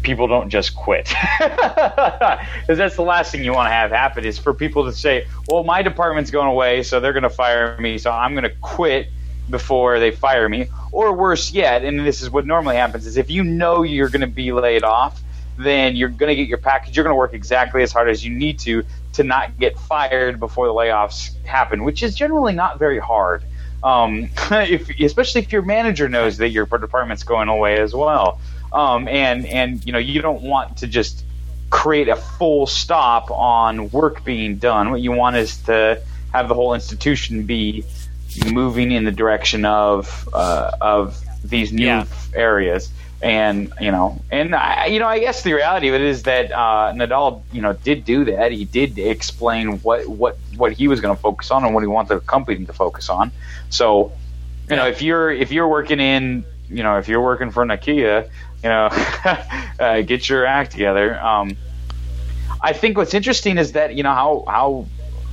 people don't just quit. Because that's the last thing you want to have happen is for people to say, well, my department's going away, so they're going to fire me, so I'm going to quit before they fire me. Or worse yet, and this is what normally happens, is if you know you're going to be laid off, then you're going to get your package. You're going to work exactly as hard as you need to to not get fired before the layoffs happen, which is generally not very hard. Um, if, especially if your manager knows that your department's going away as well. Um, and, and, you know, you don't want to just create a full stop on work being done. What you want is to have the whole institution be moving in the direction of, uh, of these new Yeah. areas. And, you know, and I, you know, I guess the reality of it is that, uh, Nadal, you know, did do that. He did explain what, what, what he was going to focus on and what he wanted the company to focus on. So, you know, if you're, if you're working in, you know, if you're working for Nokia, you know, uh, get your act together. Um, I think what's interesting is that, you know, how, how,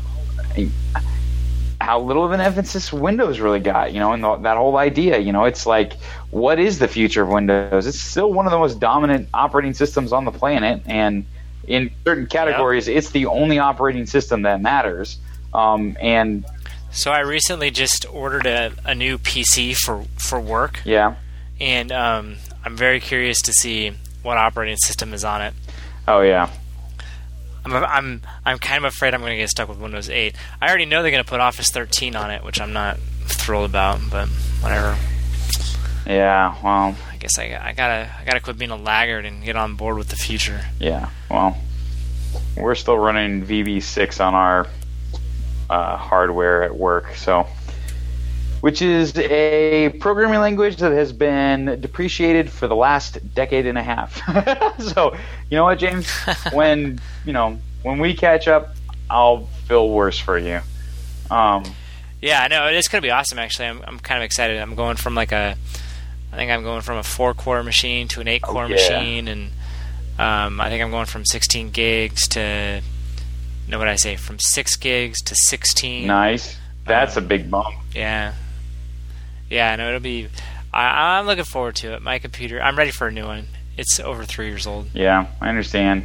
how little of an emphasis Windows really got, you know, and the, that whole idea, you know, it's like, what is the future of Windows? It's still one of the most dominant operating systems on the planet, and in certain categories, yep. it's the only operating system that matters. Um, and so I recently just ordered a, a new P C for, for work. Yeah. And um, I'm very curious to see what operating system is on it. Oh, yeah. I'm I'm I'm kind of afraid I'm going to get stuck with Windows eight. I already know they're going to put Office thirteen on it, which I'm not thrilled about, but whatever. Yeah, well, I guess I, I gotta I gotta quit being a laggard and get on board with the future. Yeah, well, we're still running V B six on our uh, hardware at work, so which is a programming language that has been depreciated for the last decade and a half. So, you know what, James? when you know when we catch up, I'll feel worse for you. Um, yeah, I know it's gonna be awesome. Actually, I'm I'm kind of excited. I'm going from like a I think I'm going from a four-core machine to an eight-core oh, yeah. machine, and um, I think I'm going from sixteen gigs to, no, what did I say? From six gigs to sixteen. Nice. That's um, a big bump. Yeah. Yeah, no, it'll be... I, I'm looking forward to it. My computer... I'm ready for a new one. It's over three years old. Yeah, I understand.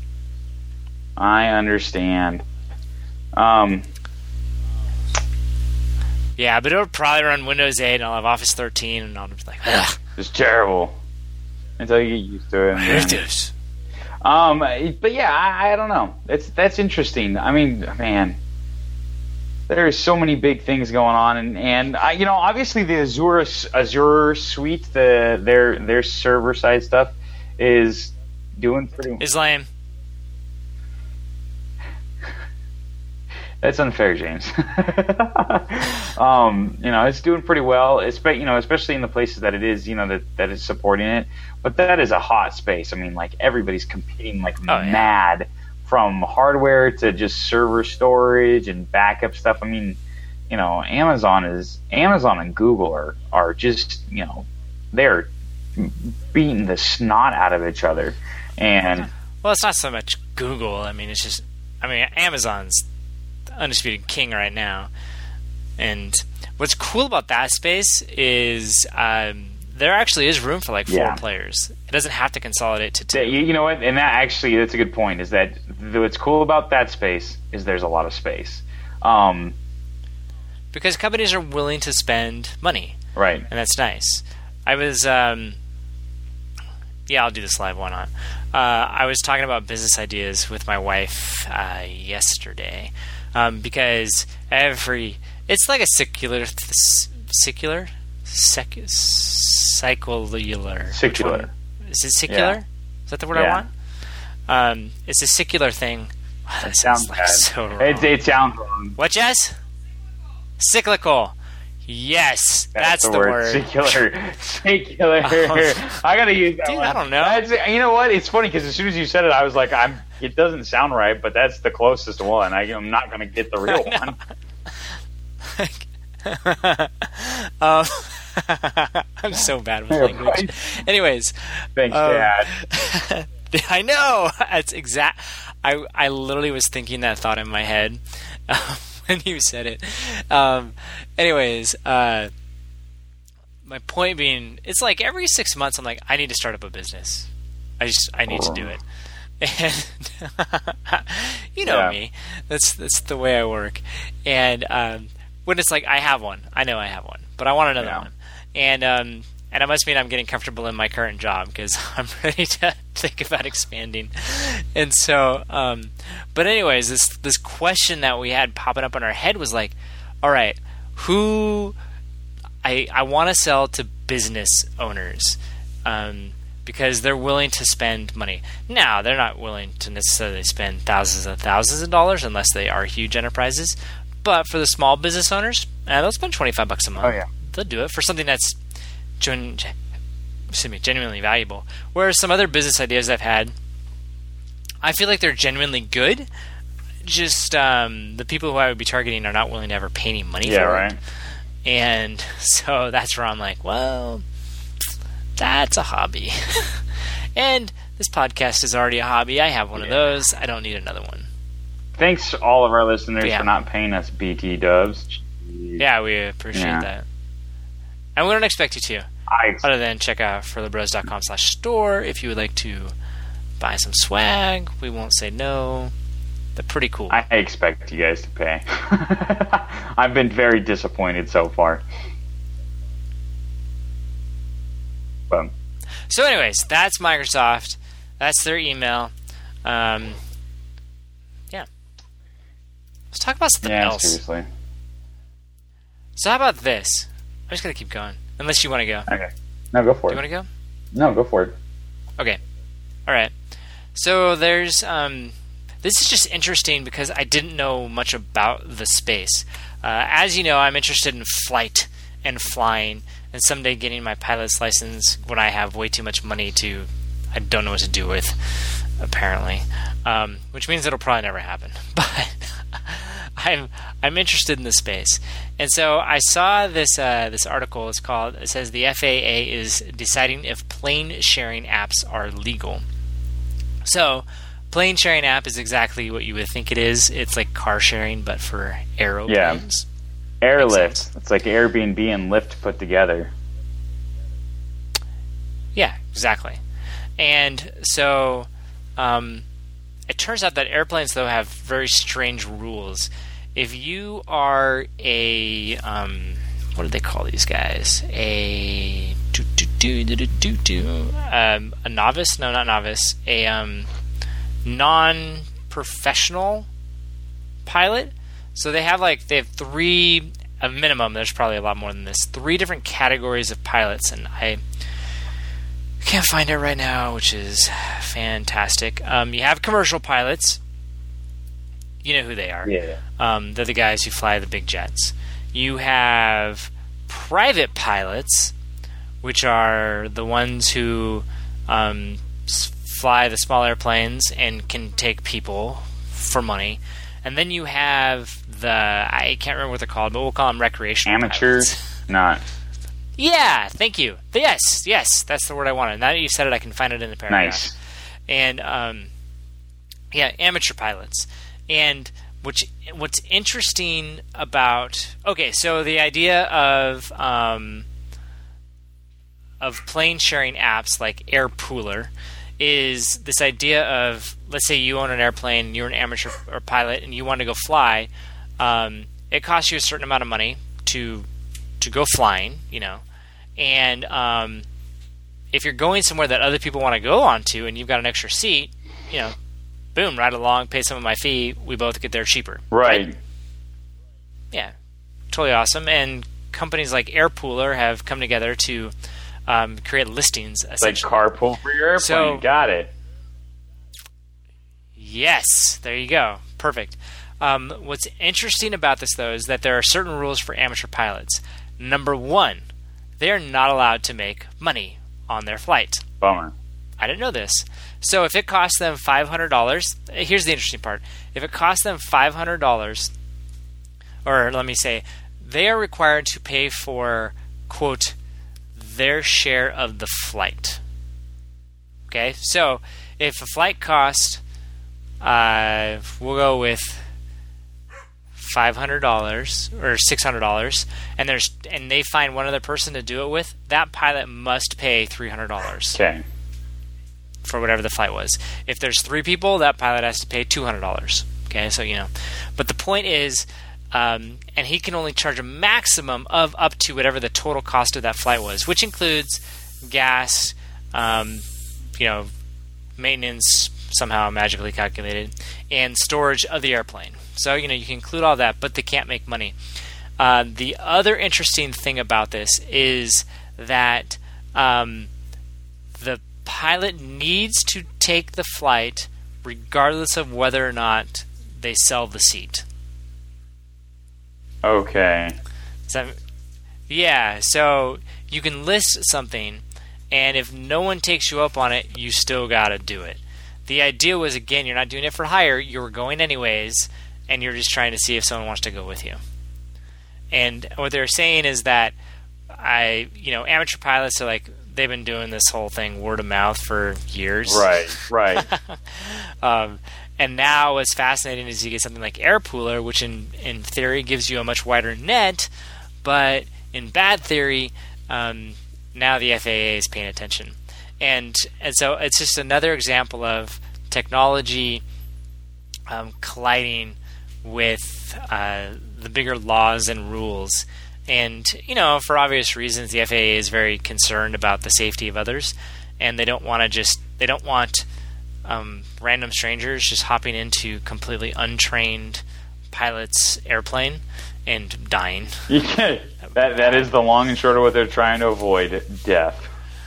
I understand. Um... Yeah, but it'll probably run Windows eight, and I'll have Office thirteen, and I'll be like, ugh. It's terrible until you get used to it. I hate this. Um, but yeah, I, I don't know. That's that's interesting. I mean, man, there's so many big things going on, and and I, you know, obviously the Azure Azure suite, the their their server side stuff is doing pretty. It's lame. That's unfair, James. um, you know, it's doing pretty well. It's, you know, especially in the places that it is, you know, that, that is supporting it. But that is a hot space. I mean, like everybody's competing like oh, yeah. mad, from hardware to just server storage and backup stuff. I mean, you know, Amazon is Amazon and Google are are just, you know, they're beating the snot out of each other. And well, it's not so much Google. I mean, it's just, I mean, Amazon's undisputed king right now, and what's cool about that space is um, there actually is room for like four yeah. players. It doesn't have to consolidate to two. You know what? And that actually, that's a good point. Is that what's cool about that space is there's a lot of space, um, because companies are willing to spend money, right? And that's nice. I was, um, yeah, I'll do this live. Why not? Uh, I was talking about business ideas with my wife uh, yesterday. Um, because every it's like a secular, secular, sec, cyclular. Secular. Is it secular? Yeah. Is that the word yeah. I want? Um, it's a secular thing. Wow, that it sounds sounds like bad. so wrong. It, it sounds wrong. What, Jess? Cyclical. Yes, that's, that's the, the word. word. Secular. Secular. Oh. I gotta use that Dude, one. I don't know. That's, you know what? It's funny because as soon as you said it, I was like, "I'm." It doesn't sound right, but that's the closest one. I, I'm not gonna get the real one. um, I'm so bad with language. Right. Anyways, thanks, um, Dad. I know. That's exact. I I literally was thinking that thought in my head um, when you said it. Um, anyways, uh, my point being, it's like every six months I'm like, I need to start up a business. I just I need to do it. And you know Yeah. me. That's that's the way I work. And um, when it's like I have one, I know I have one, but I want another Yeah. one. And um, and it must mean I'm getting comfortable in my current job because I'm ready to think about expanding. And so, um, but anyways, this this question that we had popping up in our head was like, all right, who I I want to sell to business owners. Um, because they're willing to spend money. Now, they're not willing to necessarily spend thousands and thousands of dollars unless they are huge enterprises. But for the small business owners, uh, they'll spend twenty-five bucks a month. Oh, yeah. They'll do it for something that's gen- excuse me, genuinely valuable. Whereas some other business ideas I've had, I feel like they're genuinely good. Just um, the people who I would be targeting are not willing to ever pay any money Yeah, for right. it. And so that's where I'm like, well, that's a hobby. And this podcast is already a hobby. I have one of Yeah. those. I don't need another one. Thanks to all of our listeners Yeah. for not paying us B T dubs. Yeah, we appreciate Yeah. that. And we don't expect you to. I Other than check out furtherbros.com slash store if you would like to buy some swag. We won't say no. They're pretty cool. I expect you guys to pay. I've been very disappointed so far. But So anyways, that's Microsoft. That's their email. Um, yeah. Let's talk about something yeah, else. seriously. So how about this? I'm just going to keep going. Unless you want to go. Okay. No, go for Do you it. want to go? No, go for it. Okay. All right. So there's um, this is just interesting because I didn't know much about the space. Uh, as you know, I'm interested in flight and flying, and someday getting my pilot's license when I have way too much money to, I don't know what to do with, apparently, um, which means it'll probably never happen. But I'm I'm interested in the space, and so I saw this uh, this article. It's called. It says the F A A is deciding if plane sharing apps are legal. So, plane sharing app is exactly what you would think it is. It's like car sharing, but for aeroplanes. Airlift. It's like Airbnb and Lyft put together. Yeah, exactly. And so, um, it turns out that airplanes, though, have very strange rules. If you are a, um, what do they call these guys? A do do do do do do do. Um, a novice? No, not novice. A um, non-professional pilot. So they have like they have three, a minimum. There's probably a lot more than this. Three different categories of pilots, and I can't find it right now, which is fantastic. Um, you have commercial pilots. You know who they are. Yeah. Um, they're the guys who fly the big jets. You have private pilots, which are the ones who um, s- fly the small airplanes and can take people for money. And then you have the, I can't remember what they're called, but we'll call them recreational Amateurs? pilots. Not. Yeah, thank you. Yes, yes, that's the word I wanted. Now that you've said it, I can find it in the paragraph. Nice. And um, yeah, amateur pilots. And which what's interesting about okay, so the idea of um, of plane sharing apps like Airpooler is this idea of, let's say you own an airplane, you're an amateur or pilot, and you want to go fly. Um, it costs you a certain amount of money to to go flying, you know, and um, if you're going somewhere that other people want to go onto, and you've got an extra seat, you know, boom, ride along, pay some of my fee, we both get there cheaper. Right. Yeah, totally awesome. And companies like Airpooler have come together to um, create listings. Like Essentially. carpool for your airplane. So- Got it. Yes, there you go. Perfect. Um, what's interesting about this, though, is that there are certain rules for amateur pilots. Number one, they are not allowed to make money on their flight. Bummer. I didn't know this. So if it costs them five hundred dollars, here's the interesting part. If it costs them five hundred dollars, or let me say, they are required to pay for, quote, their share of the flight. Okay? So if a flight costs, uh, we'll go with five hundred dollars or six hundred dollars, and there's and they find one other person to do it with, that pilot must pay three hundred dollars. Okay. for whatever the flight was. If there's three people, that pilot has to pay two hundred dollars. Okay, so you know. But the point is, um, and he can only charge a maximum of up to whatever the total cost of that flight was, which includes gas, um, you know, maintenance somehow magically calculated, and storage of the airplane. So, you know, you can include all that, but they can't make money. Uh, the other interesting thing about this is that um, the pilot needs to take the flight regardless of whether or not they sell the seat. Okay. So, yeah, so you can list something, and if no one takes you up on it, you still got to do it. The idea was, again, you're not doing it for hire, you were going anyways, and you're just trying to see if someone wants to go with you. And what they're saying is that I, you know, amateur pilots are like, they've been doing this whole thing word of mouth for years. Right, right. um, and now what's fascinating is you get something like AirPooler, which in, in theory gives you a much wider net, but in bad theory, um, now the F A A is paying attention. And and so it's just another example of technology um, colliding with uh, the bigger laws and rules. And, you know, for obvious reasons, the F A A is very concerned about the safety of others, and they don't want to just, they don't want um, random strangers just hopping into completely untrained pilot's airplane and dying. Yeah, that that is the long and short of what they're trying to avoid, death.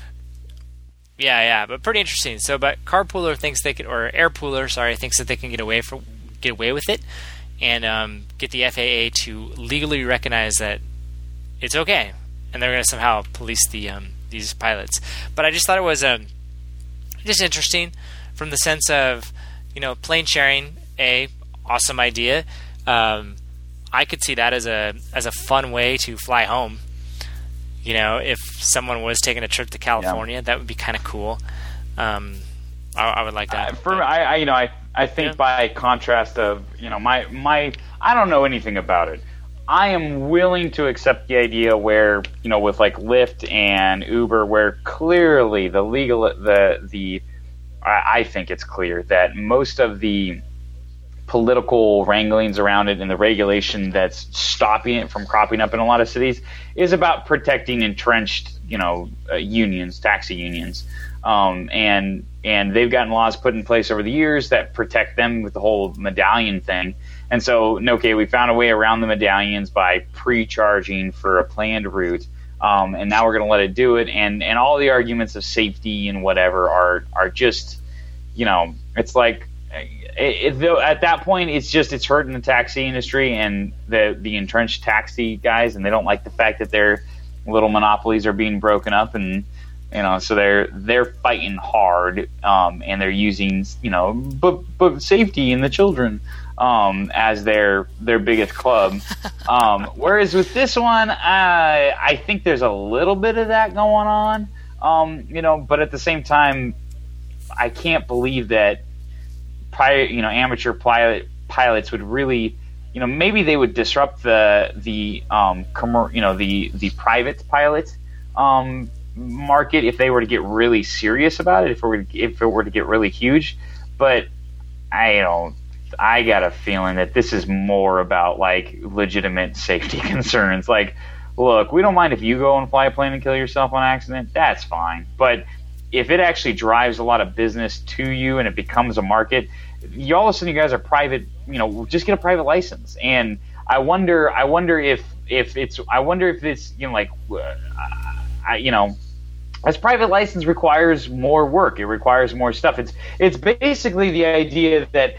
Yeah, yeah, but pretty interesting. So, but Carpooler thinks they could, or Airpooler, sorry, thinks that they can get away for, get away with it, and um, get the F A A to legally recognize that it's okay, and they're going to somehow police the um, these pilots. But I just thought it was um, just interesting from the sense of, you know, plane sharing, a awesome idea. Um, I could see that as a as a fun way to fly home. You know, if someone was taking a trip to California, yeah. that would be kind of cool. Um, I, I would like that. Uh, for I, I, you know, I I think yeah. by contrast of, you know, my my I don't know anything about it. I am willing to accept the idea where, you know, with like Lyft and Uber, where clearly the legal the the I, I think it's clear that most of the political wranglings around it and the regulation that's stopping it from cropping up in a lot of cities is about protecting entrenched, you know, uh, unions, taxi unions, um, and and they've gotten laws put in place over the years that protect them with the whole medallion thing. And so, okay, we found a way around the medallions by pre-charging for a planned route, um, and now we're going to let it do it. And and all the arguments of safety and whatever are are just, you know, it's like. It, it, at that point, it's just it's hurting the taxi industry and the the entrenched taxi guys, and they don't like the fact that their little monopolies are being broken up, and you know, so they're they're fighting hard, um, and they're using, you know, but but safety and the children um, as their their biggest club. Um, whereas with this one, I I think there's a little bit of that going on, um, you know, but at the same time, I can't believe that. Pilot, you know, amateur pilot pilots would really, you know, maybe they would disrupt the the um, commer- you know, the the private pilot um, market if they were to get really serious about it. If it were to, if it were to get really huge, but I don't. I got a feeling that this is more about like legitimate safety concerns. Like, look, we don't mind if you go and fly a plane and kill yourself on accident. That's fine, but if it actually drives a lot of business to you and it becomes a market, you all of a sudden you guys are private, you know, just get a private license. And I wonder, I wonder if, if it's, I wonder if it's, you know, like, uh, I, you know, as private license requires more work. It requires more stuff. It's, it's basically the idea that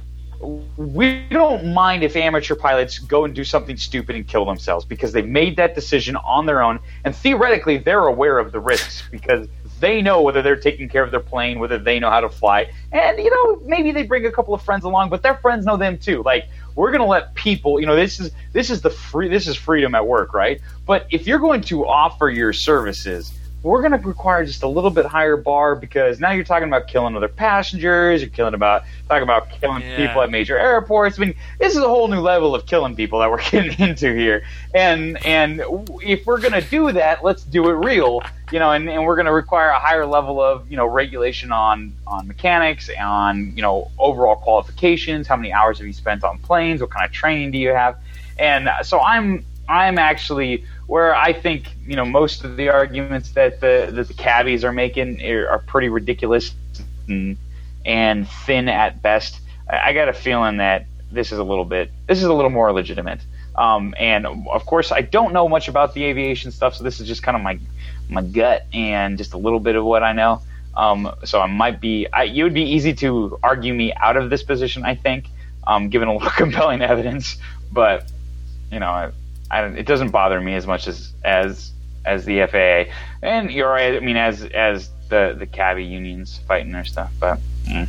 we don't mind if amateur pilots go and do something stupid and kill themselves because they made that decision on their own. And theoretically, they're aware of the risks because they know whether they're taking care of their plane, whether they know how to fly. And, you know, maybe they bring a couple of friends along, but their friends know them too. Like, we're going to let people, you know, this is this is the free this is freedom at work, right? But if you're going to offer your services we're going to require just a little bit higher bar because now you're talking about killing other passengers, you're killing about talking about killing Yeah. people at major airports. I mean, this is a whole new level of killing people that we're getting into here. And and if we're going to do that, let's do it real, you know. And, and we're going to require a higher level of, you know, regulation on on mechanics, on, you know, overall qualifications. How many hours have you spent on planes? What kind of training do you have? And so I'm I'm actually where I think, you know, most of the arguments that the that the cabbies are making are, are pretty ridiculous and, and thin at best. I, I got a feeling that this is a little bit this is a little more legitimate. Um, and of course, I don't know much about the aviation stuff, so this is just kind of my my gut and just a little bit of what I know. Um, so I might be I, it would be easy to argue me out of this position, I think, um, given a little compelling evidence, but you know. I, I don't, it doesn't bother me as much as as as the F A A, and you're right. I mean, as as the the cabbie unions fighting their stuff, but mm.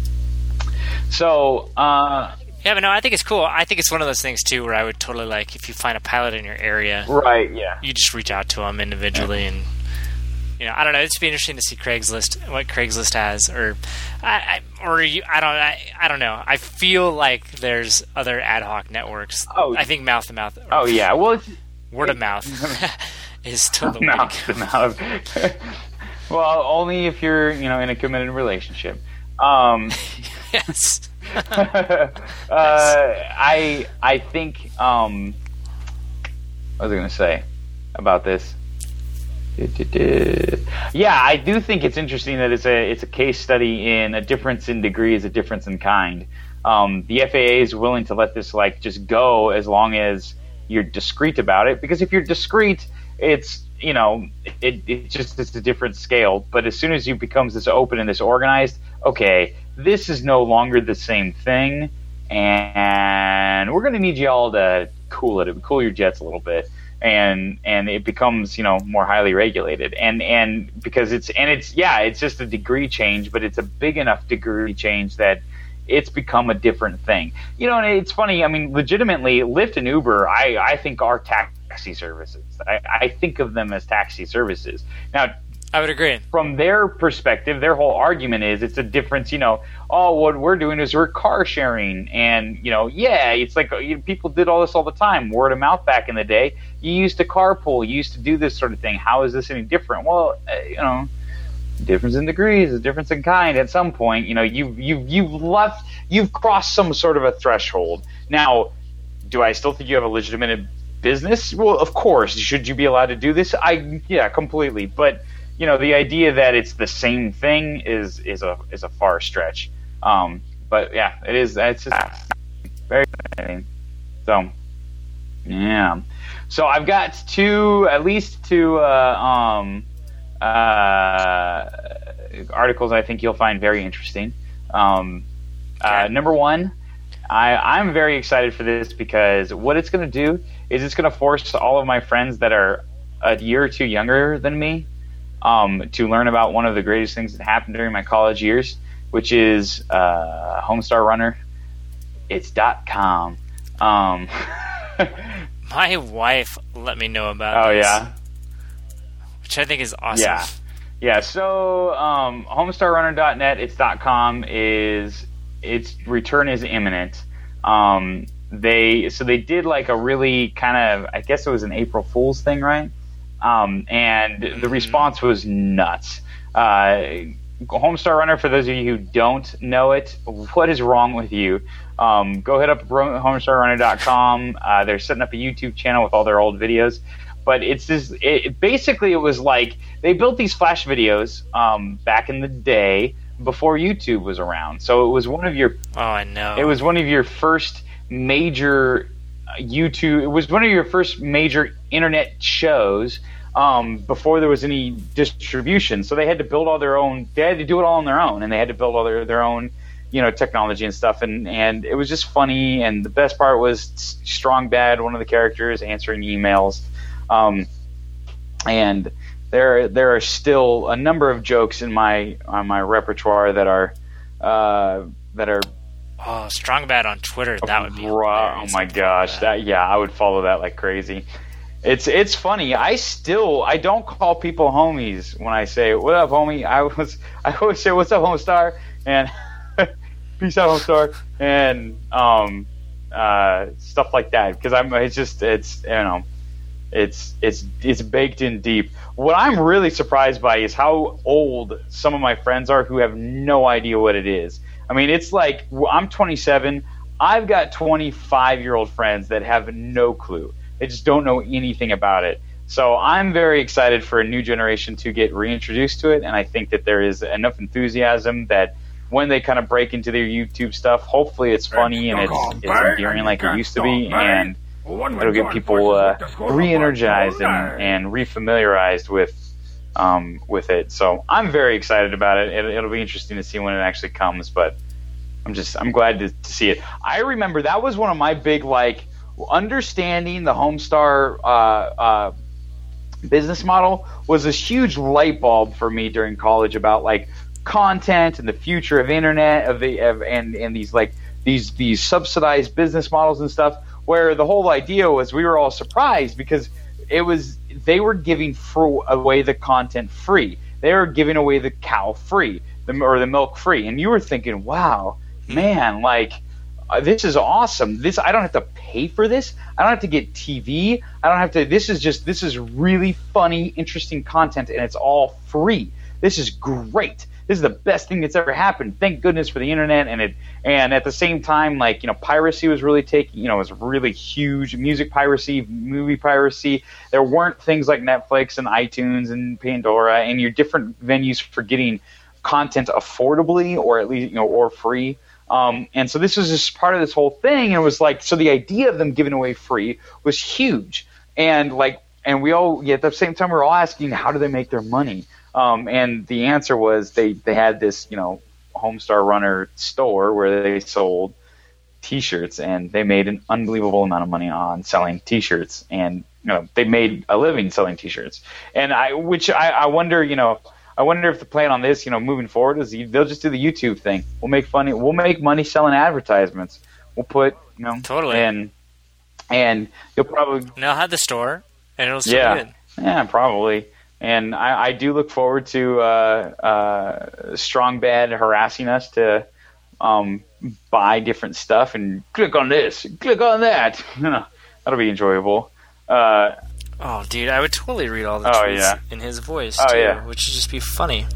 so uh, Yeah, but no, I think it's cool. I think it's one of those things too where I would totally like if you find a pilot in your area, right? Yeah, you just reach out to them individually, and you know, I don't know. It'd be interesting to see Craigslist, what Craigslist has, or I, I or you, I don't, I, I don't know. I feel like there's other ad hoc networks. Oh, I think mouth to mouth. Oh yeah, well, it's, word of mouth is still the way mouth to to go. mouth. Well, only if you're, you know, in a committed relationship. Um, Yes. uh, I I think um, what was I going to say about this? Yeah, I do think it's interesting that it's a it's a case study in a difference in degree is a difference in kind. Um, the F A A is willing to let this like just go as long as you're discreet about it, because if you're discreet, it's you know it it just it's a different scale. But as soon as you becomes this open and this organized, okay, this is no longer the same thing, and we're going to need you all to cool it, cool your jets a little bit. And and it becomes, you know, more highly regulated, and and because it's and it's yeah, it's just a degree change, but it's a big enough degree change that it's become a different thing. You know, and it's funny. I mean, legitimately, Lyft and Uber, I I think are taxi services. I, I think of them as taxi services. Now, I would agree. from their perspective, their whole argument is it's a difference, you know, oh, what we're doing is we're car sharing. And, you know, yeah, it's like you know, people did all this all the time, word of mouth back in the day. You used to carpool. You used to do this sort of thing. How is this any different? Well, uh, you know, difference in degrees is difference in kind. At some point, you know, you've, you've, you've left, you've crossed some sort of a threshold. Now, do I still think you have a legitimate business? Well, of course. Should you be allowed to do this? I, yeah, completely. But, you know, the idea that it's the same thing is is a is a far stretch. Um, but yeah, it is. It's just very fascinating. So yeah. So I've got two, at least two uh, um, uh, articles I think you'll find very interesting. Um, uh, number one, I, I'm very excited for this because what it's going to do is it's going to force all of my friends that are a year or two younger than me Um, to learn about one of the greatest things that happened during my college years, which is uh, Homestar Runner. It's .com. Um, My wife let me know about oh, this, yeah? which I think is awesome. Yeah. Yeah, so um, homestar runner dot net, it's .com, is its return is imminent. Um, they So they did like a really kind of, I guess it was an April Fool's thing, right? Um, and the Mm-hmm. response was nuts. Uh, Homestar Runner, for those of you who don't know it, what is wrong with you? Um, go hit up homestar runner dot com. Uh, they're setting up a YouTube channel with all their old videos. But it's this. It, basically, it was like they built these flash videos um, back in the day before YouTube was around. So it was one of your. Oh, I know. It was one of your first major YouTube. It was one of your first major internet shows. Um, before there was any distribution, so they had to build all their own. They had to do it all on their own, and they had to build all their, their own, you know, technology and stuff. And, and it was just funny. And the best part was Strong Bad, one of the characters, answering emails. Um, and there there are still a number of jokes in my on my repertoire that are uh, that are. Oh, Strong Bad on Twitter. That would be raw. Oh hilarious. my gosh! That yeah, I would follow that like crazy. It's it's funny. I still I don't call people homies when I say what up, homie. I was I always say what's up, Homestar, and peace out, Homestar, and um uh stuff like that because I'm it's just it's you know it's it's it's baked in deep. What I'm really surprised by is how old some of my friends are who have no idea what it is. I mean, it's like I'm twenty-seven. I've got twenty-five year old friends that have no clue. They just don't know anything about it. So I'm very excited for a new generation to get reintroduced to it, and I think that there is enough enthusiasm that when they kind of break into their YouTube stuff, hopefully it's funny and it's, it's endearing like it used to be, and it'll get people uh, re-energized and, and re-familiarized with um, with it. So I'm very excited about it. it. It'll be interesting to see when it actually comes, but I'm just I'm glad to, to see it. I remember that was one of my big like. Understanding the Homestar uh, uh, business model was a huge light bulb for me during college about like content and the future of internet of the of, and and these like these these subsidized business models and stuff. Where the whole idea was we were all surprised because it was they were giving fr- away the content free. They were giving away the cow free, the, or the milk free, and you were thinking, wow, man, like. Uh, this is awesome. This I don't have to pay for this. I don't have to get T V. I don't have to. This is just this is really funny, interesting content, and it's all free. This is great. This is the best thing that's ever happened. Thank goodness for the internet. And it and at the same time, like you know, piracy was really taking. You know, it was really huge. Music piracy, movie piracy. There weren't things like Netflix and iTunes and Pandora and your different venues for getting content affordably or at least you know or free. Um, and so this was just part of this whole thing, and it was like, so the idea of them giving away free was huge, and like, and we all, yeah, at the same time, we were all asking, how do they make their money? Um, and the answer was they, they had this, you know, Homestar Runner store where they sold T-shirts, and they made an unbelievable amount of money on selling T-shirts, and you know, they made a living selling T-shirts, and I, which I, I wonder, you know. I wonder if the plan on this, you know, moving forward is they'll just do the YouTube thing. We'll make funny. We'll make money selling advertisements. We'll put, you know, totally, and and you'll probably and they'll have the store, and it'll still yeah, be good. yeah, probably. And I, I do look forward to uh, uh, Strong Bad harassing us to um, buy different stuff and click on this, click on that. That'll be enjoyable. Uh, Oh, dude, I would totally read all the oh, tweets yeah. in his voice, oh, too, yeah. which would just be funny.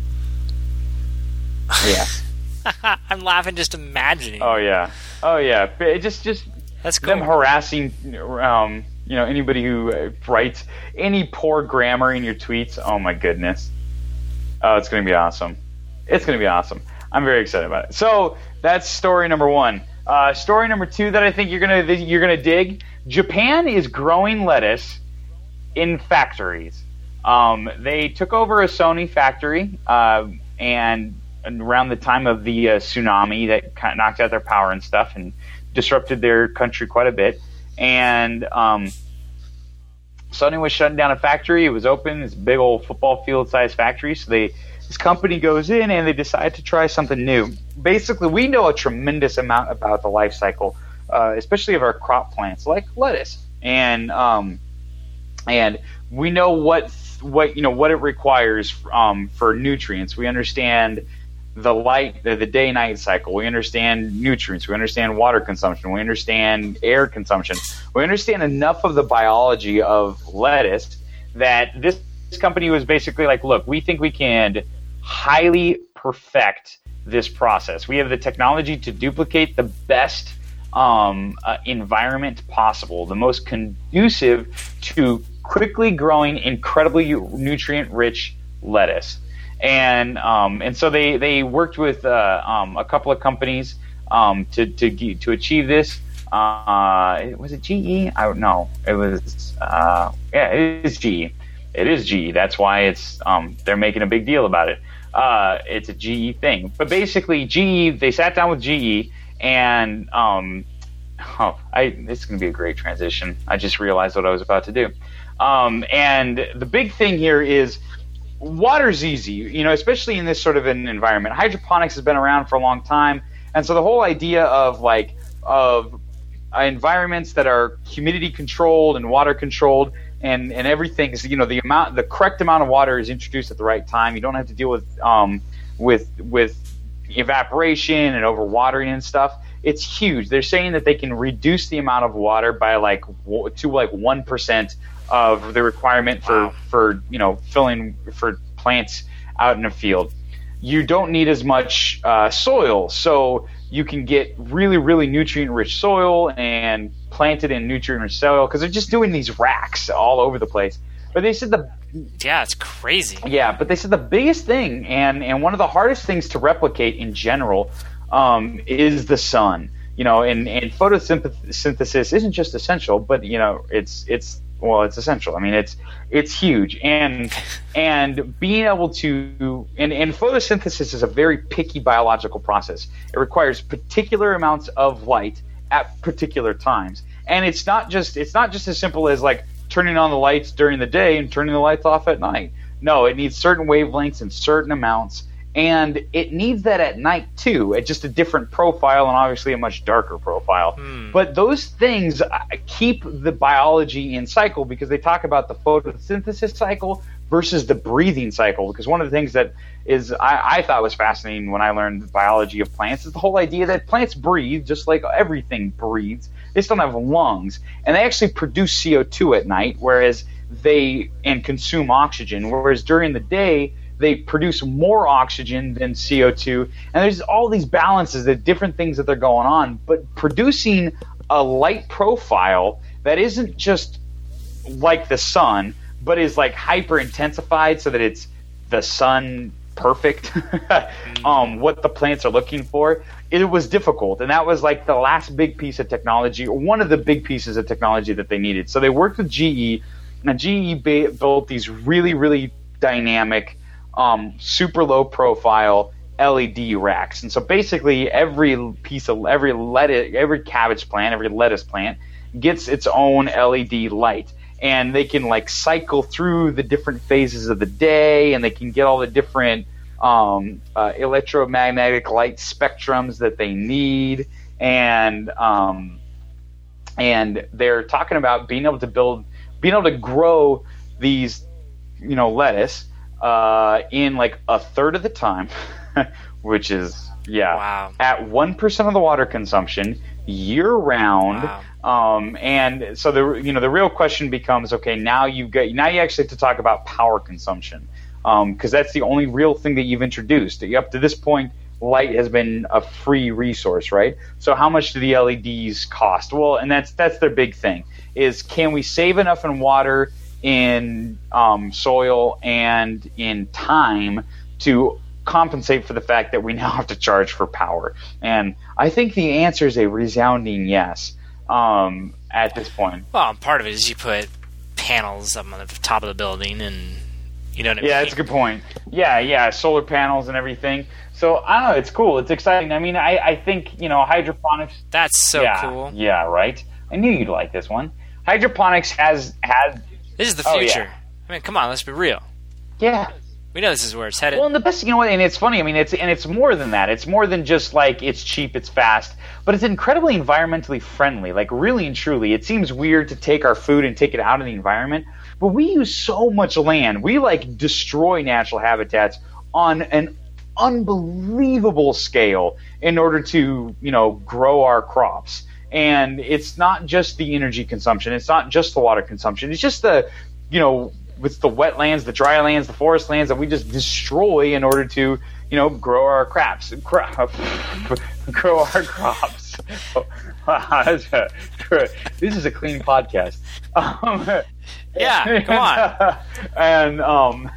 Yeah. I'm laughing just imagining. Oh, yeah. Oh, yeah. It just, just That's cool. them harassing, um, you know, anybody who uh, writes any poor grammar in your tweets. Oh, my goodness. Oh, it's going to be awesome. It's going to be awesome. I'm very excited about it. So that's story number one. Uh, story number two that I think you're gonna you're gonna dig. Japan is growing lettuce in factories. Um, they took over a Sony factory, uh, and around the time of the uh, tsunami that kind of knocked out their power and stuff and disrupted their country quite a bit. And um, Sony was shutting down a factory. It was open. It's a big old football field-sized factory. So they this company goes in and they decide to try something new. Basically, we know a tremendous amount about the life cycle, uh, especially of our crop plants like lettuce. And um, And we know what what you know what it requires um, for nutrients. We understand the light, the, the day-night cycle. We understand nutrients. We understand water consumption. We understand air consumption. We understand enough of the biology of lettuce that this, this company was basically like, look, we think we can highly perfect this process. We have the technology to duplicate the best um, uh, environment possible, the most conducive to quickly growing, incredibly nutrient-rich lettuce. And um, and so they, they worked with uh, um, a couple of companies um, to to to achieve this. Uh, was it G E? I don't know. It was uh, yeah, it is G E. It is G E. That's why it's um, they're making a big deal about it. Uh, it's a G E thing. But basically, G E they sat down with G E and um, oh, I this is going to be a great transition. I just realized what I was about to do. Um, and the big thing here is water's easy, you know, especially in this sort of an environment. Hydroponics has been around for a long time, and so the whole idea of like of uh, environments that are humidity controlled and water controlled, and and everything's, you know, the amount, the correct amount of water is introduced at the right time. You don't have to deal with um with with evaporation and overwatering and stuff. It's huge. They're saying that they can reduce the amount of water by like w- to like one percent of the requirement for Wow. for you know filling for plants out in a field. You don't need as much uh, soil, so you can get really, really nutrient-rich soil and plant it in nutrient-rich soil because they're just doing these racks all over the place. But they said the Yeah, it's crazy. yeah, but they said the biggest thing and and one of the hardest things to replicate in general um, is the sun. You know, and, and photosynthesis isn't just essential, but you know, it's it's well, it's essential. I mean, it's it's huge, and and being able to and, and photosynthesis is a very picky biological process. It requires particular amounts of light at particular times, and it's not just it's not just as simple as like turning on the lights during the day and turning the lights off at night. No, it needs certain wavelengths and certain amounts. And it needs that at night too, at just a different profile and obviously a much darker profile. Hmm. But those things uh, keep the biology in cycle because they talk about the photosynthesis cycle versus the breathing cycle. Because one of the things that is I, I thought was fascinating when I learned the biology of plants is the whole idea that plants breathe just like everything breathes. They still have lungs, and they actually produce C O two at night, whereas they and consume oxygen. Whereas during the day, they produce more oxygen than C O two, and there's all these balances, the different things that they're going on, but producing a light profile that isn't just like the sun, but is like hyper intensified so that it's the sun perfect, um, what the plants are looking for, it was difficult, and that was like the last big piece of technology, or one of the big pieces of technology that they needed. So they worked with G E, and G E ba- built these really, really dynamic Um, super low profile L E D racks, and so basically every piece of every lettuce, every cabbage plant, every lettuce plant gets its own L E D light, and they can like cycle through the different phases of the day, and they can get all the different um, uh, electromagnetic light spectrums that they need, and um, and they're talking about being able to build, being able to grow these, you know, lettuce. Uh, in like a third of the time, which is yeah, Wow. at one percent of the water consumption year round. Wow. Um, and so the you know the real question becomes, okay, now you get now you actually have to talk about power consumption, because um, that's the only real thing that you've introduced. Up to this point, light has been a free resource, right? So how much do the L E Ds cost? Well, and that's that's their big thing is, can we save enough in water, in um, soil, and in time to compensate for the fact that we now have to charge for power? And I think the answer is a resounding yes um, at this point. Well, part of it is you put panels up on the top of the building, and you know what I mean? Yeah, that's a good point. Yeah, yeah, solar panels and everything. So, I don't know, it's cool. It's exciting. I mean, I, I think, you know, hydroponics... That's so yeah, cool. Yeah, right? I knew you'd like this one. Hydroponics has... has This is the Oh, future. yeah. I mean, come on, let's be real. yeah. We know this is where it's headed. Well, and the best, you know what, and it's funny, I mean, it's and it's more than that. It's more than just, like, it's cheap, it's fast, but it's incredibly environmentally friendly, like, really and truly. It seems weird to take our food and take it out of the environment, but we use so much land. We, like, destroy natural habitats on an unbelievable scale in order to, you know, grow our crops. And it's not just the energy consumption, it's not just the water consumption, it's just the, you know, with the wetlands, the dry lands, the forest lands that we just destroy in order to, you know, grow our crops, crop, grow our crops. Wow, that's a, this is a clean podcast. Um, Yeah, come on. And um,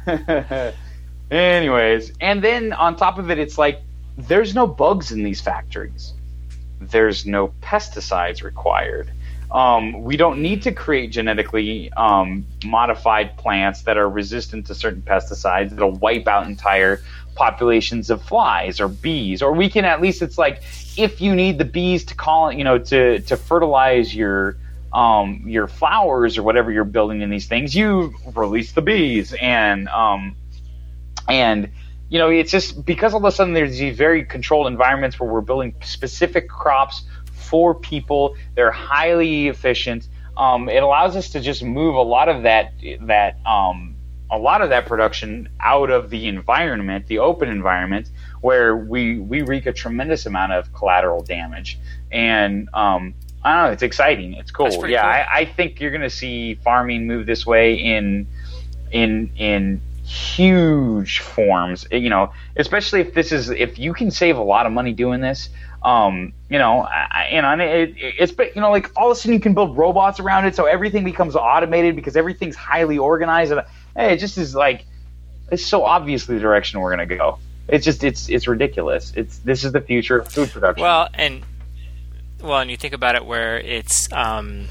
anyways, and then on top of it, it's like there's no bugs in these factories. There's no pesticides required. Um, we don't need to create genetically um, modified plants that are resistant to certain pesticides that'll wipe out entire populations of flies or bees. Or we can at least, it's like, if you need the bees to call, you know, to to fertilize your um, your flowers or whatever you're building in these things, you release the bees, and um, and you know, it's just because all of a sudden there's these very controlled environments where we're building specific crops for people. They're highly efficient. um, it allows us to just move a lot of that that um, a lot of that production out of the environment, the open environment, where we we wreak a tremendous amount of collateral damage. And um, I don't know, it's exciting. It's cool. Yeah, cool. I, I think you're going to see farming move this way in in in huge forms. You know, especially if this is if you can save a lot of money doing this. Um, you know, I, you know, and it, it, it's you know, like all of a sudden you can build robots around it, so everything becomes automated because everything's highly organized. And hey, it just is like it's so obviously the direction we're going to go. It's just it's it's ridiculous. It's this is the future of food production. Well, and well, and you think about it, where it's, um,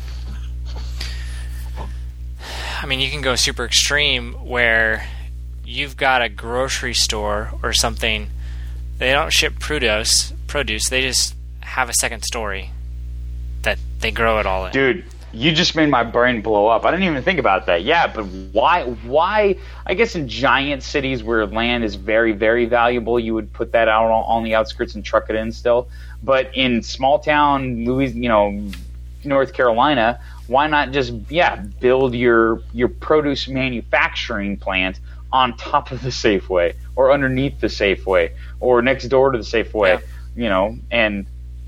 I mean, you can go super extreme where you've got a grocery store or something. They don't ship produce. Produce. They just have a second story that they grow it all in. Dude, you just made my brain blow up. I didn't even think about that. Yeah, but why? Why? I guess in giant cities where land is very, very valuable, you would put that out on, on the outskirts and truck it in still. But in small town, Louis, you know, North Carolina, why not just yeah build your your produce manufacturing plant on top of the Safeway or underneath the Safeway or next door to the Safeway? Yeah. You know, and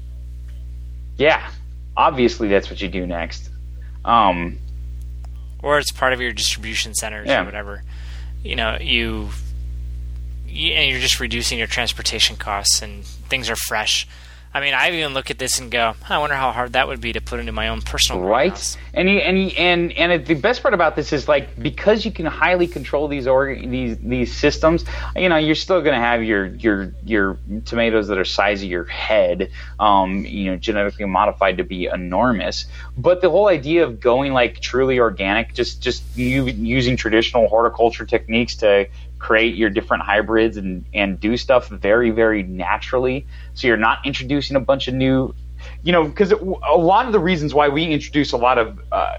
yeah, obviously that's what you do next. Um, or it's part of your distribution centers yeah. or whatever. You know, you, you and you're just reducing your transportation costs, and things are fresh. I mean, I even look at this and go, I wonder how hard that would be to put into my own personal right. greenhouse. And you, and you, and and it, the best part about this is like because you can highly control these org- these these systems. You know, you're still going to have your your your tomatoes that are size of your head. Um, you know, genetically modified to be enormous. But the whole idea of going like truly organic, just just you using traditional horticulture techniques to create your different hybrids and, and do stuff very, very naturally. So you're not introducing a bunch of new, you know, because a lot of the reasons why we introduce a lot of uh,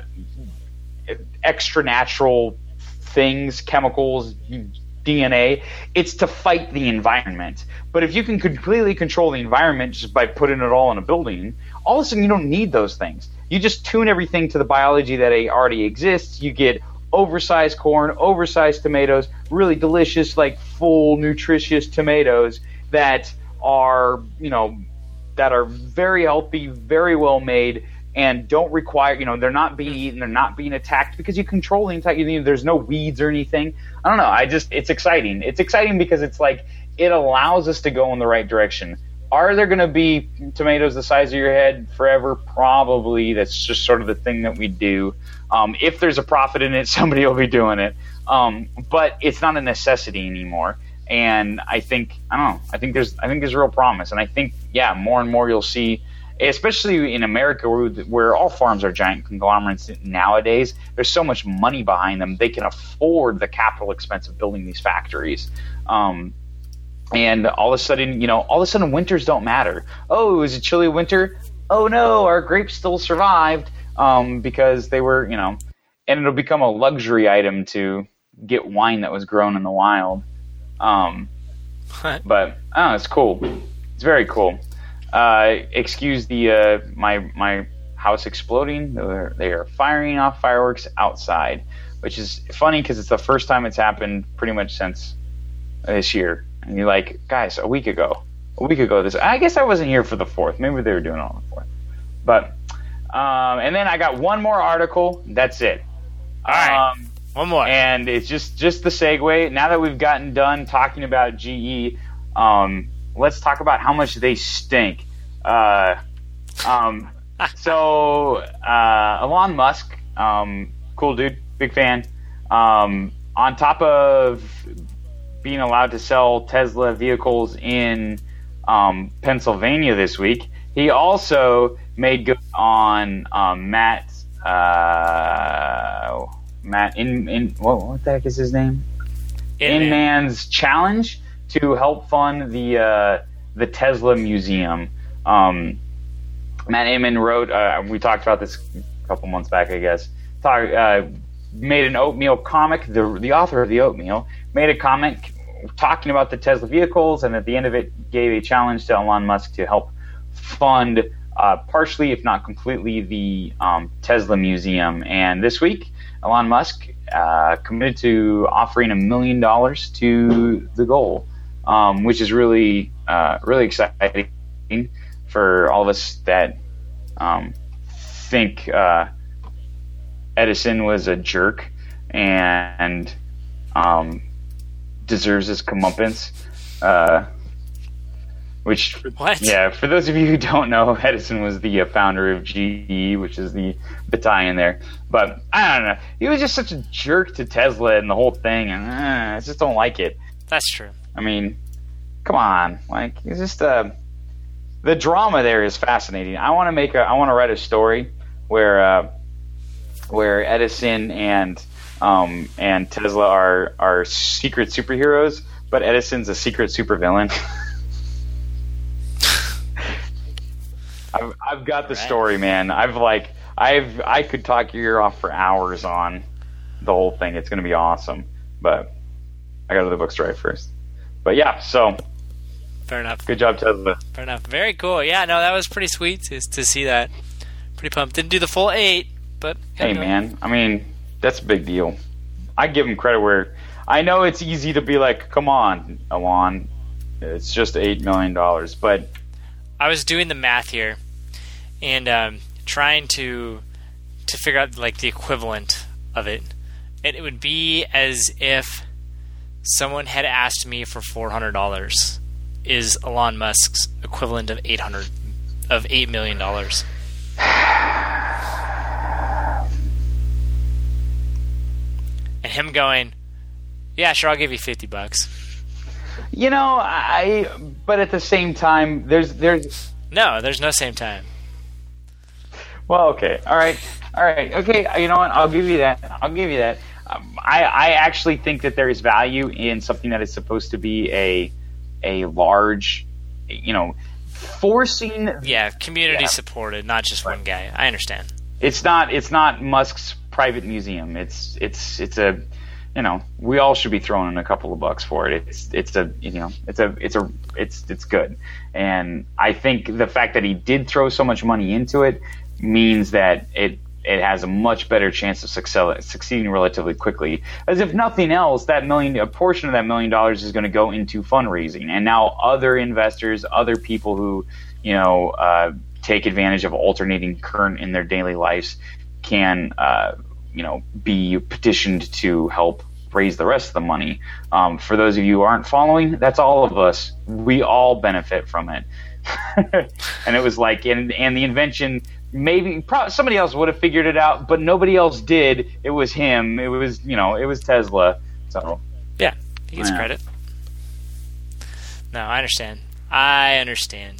extra natural things, chemicals, D N A, it's to fight the environment. But if you can completely control the environment just by putting it all in a building, all of a sudden you don't need those things. You just tune everything to the biology that already exists. You get oversized corn, oversized tomatoes, really delicious, like full, nutritious tomatoes that are, you know, that are very healthy, very well made, and don't require, you know, they're not being eaten, they're not being attacked because you control the entire, you know, there's no weeds or anything. I don't know. I just, it's exciting. It's exciting because it's like, it allows us to go in the right direction. Are there going to be tomatoes the size of your head forever? Probably. That's just sort of the thing that we do. Um, if there's a profit in it, somebody will be doing it. Um, but it's not a necessity anymore. And I think I don't know. I think there's I think there's real promise. And I think yeah, more and more you'll see, especially in America, where, where all farms are giant conglomerates nowadays. There's so much money behind them; they can afford the capital expense of building these factories. Um, And all of a sudden, you know, all of a sudden winters don't matter. Oh, it was a chilly winter. Oh, no, our grapes still survived um, because they were, you know, and it'll become a luxury item to get wine that was grown in the wild. Um, but, I don't know, it's cool. It's very cool. Uh, excuse the uh, my my house exploding. They're, they are firing off fireworks outside, which is funny because it's the first time it's happened pretty much since this year. And you're like, guys, a week ago, a week ago, this. I guess I wasn't here for the fourth. Maybe they were doing it on the fourth. But, um, and then I got one more article. That's it. All right, um, one more. And it's just just the segue. Now that we've gotten done talking about G E, um, let's talk about how much they stink. Uh, um, so uh, Elon Musk, um, cool dude, big fan. Um, on top of being allowed to sell Tesla vehicles in um, Pennsylvania this week, he also made good on um, Matt uh, Matt in in what, what the heck is his name? Inman's challenge to help fund the uh, the Tesla Museum. Um, Matt Inman wrote. Uh, we talked about this a couple months back, I guess. Talk, uh, made an oatmeal comic. The the author of the oatmeal made a comic talking about the Tesla vehicles, and at the end of it gave a challenge to Elon Musk to help fund uh, partially, if not completely, the um, Tesla Museum. And this week, Elon Musk uh, committed to offering a million dollars to the goal, um, which is really, uh, really exciting for all of us that um, think uh, Edison was a jerk and um, deserves his comeuppance. Uh, which, what? Yeah, for those of you who don't know, Edison was the uh, founder of G E, which is the battalion there. But I don't know, he was just such a jerk to Tesla and the whole thing, and uh, I just don't like it. That's true. I mean, come on, like it's just uh, the drama there is fascinating. I want to make a, I want to write a story where uh, where Edison and um, and Tesla are are secret superheroes, but Edison's a secret supervillain. I've I've got the right. story, man. I've like I've I could talk your ear off for hours on the whole thing. It's going to be awesome, but I got to do the book story first. But yeah, so Fair enough. good job, Tesla. Fair enough. Very cool. Yeah, no, that was pretty sweet to, to see that. Pretty pumped. Didn't do the full eight, but Hey, you know. man. I mean, that's a big deal. I give him credit where I know it's easy to be like, come on, Elon, it's just eight million dollars, but I was doing the math here and um, trying to to figure out like the equivalent of it, and it would be as if someone had asked me for four hundred dollars. Is Elon Musk's equivalent of eight hundred of eight million dollars? And him going, yeah, sure, I'll give you fifty bucks. you know, I. But at the same time, there's there's. No, there's no same time. Well, okay, all right, all right, okay. You know what? I'll give you that. I'll give you that. Um, I I actually think that there is value in something that is supposed to be a a large, you know, forcing. Yeah, community Yeah. supported, not just one guy. I understand. It's not. It's not Musk's private museum. It's. It's. It's a. You know, we all should be throwing in a couple of bucks for it. It's. It's a. You know. It's a. It's a. It's. It's good. And I think the fact that he did throw so much money into it means that it. It has a much better chance of success, succeeding relatively quickly. As if nothing else, that million, a portion of that million dollars is going to go into fundraising, and now other investors, other people who, you know, uh, take advantage of alternating current in their daily lives, can, uh, you know, be petitioned to help raise the rest of the money. Um, for those of you who aren't following, that's all of us. We all benefit from it. And it was like, and and the invention. Maybe pro- somebody else would have figured it out, but nobody else did. It was him. It was, you know, it was Tesla. So Yeah, he gets Yeah. credit. No, I understand. I understand.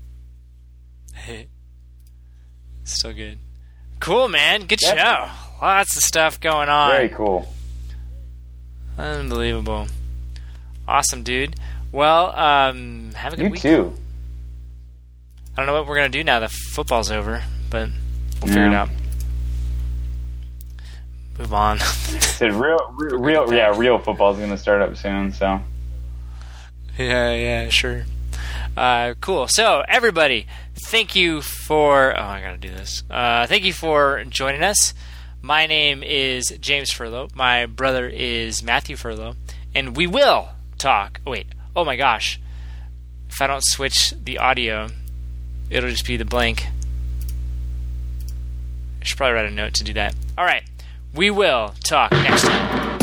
Still good. Cool, man. Good Yep. show. Lots of stuff going on. very cool. Unbelievable. Awesome, dude. Well, um, have a good You week. too. I don't know what we're going to do now that football's over, but we'll figure it Yeah. out. Move on. Said real, real, real, yeah, real football is going to start up soon. So Yeah, yeah, sure. Uh, cool. So, everybody, thank you for... Oh, I gotta do this. Uh, thank you for joining us. My name is James Furlow. My brother is Matthew Furlow. And we will talk... Oh, wait. Oh, my gosh. If I don't switch the audio, it'll just be the blank. I should probably write a note to do that. All right. We will talk next time.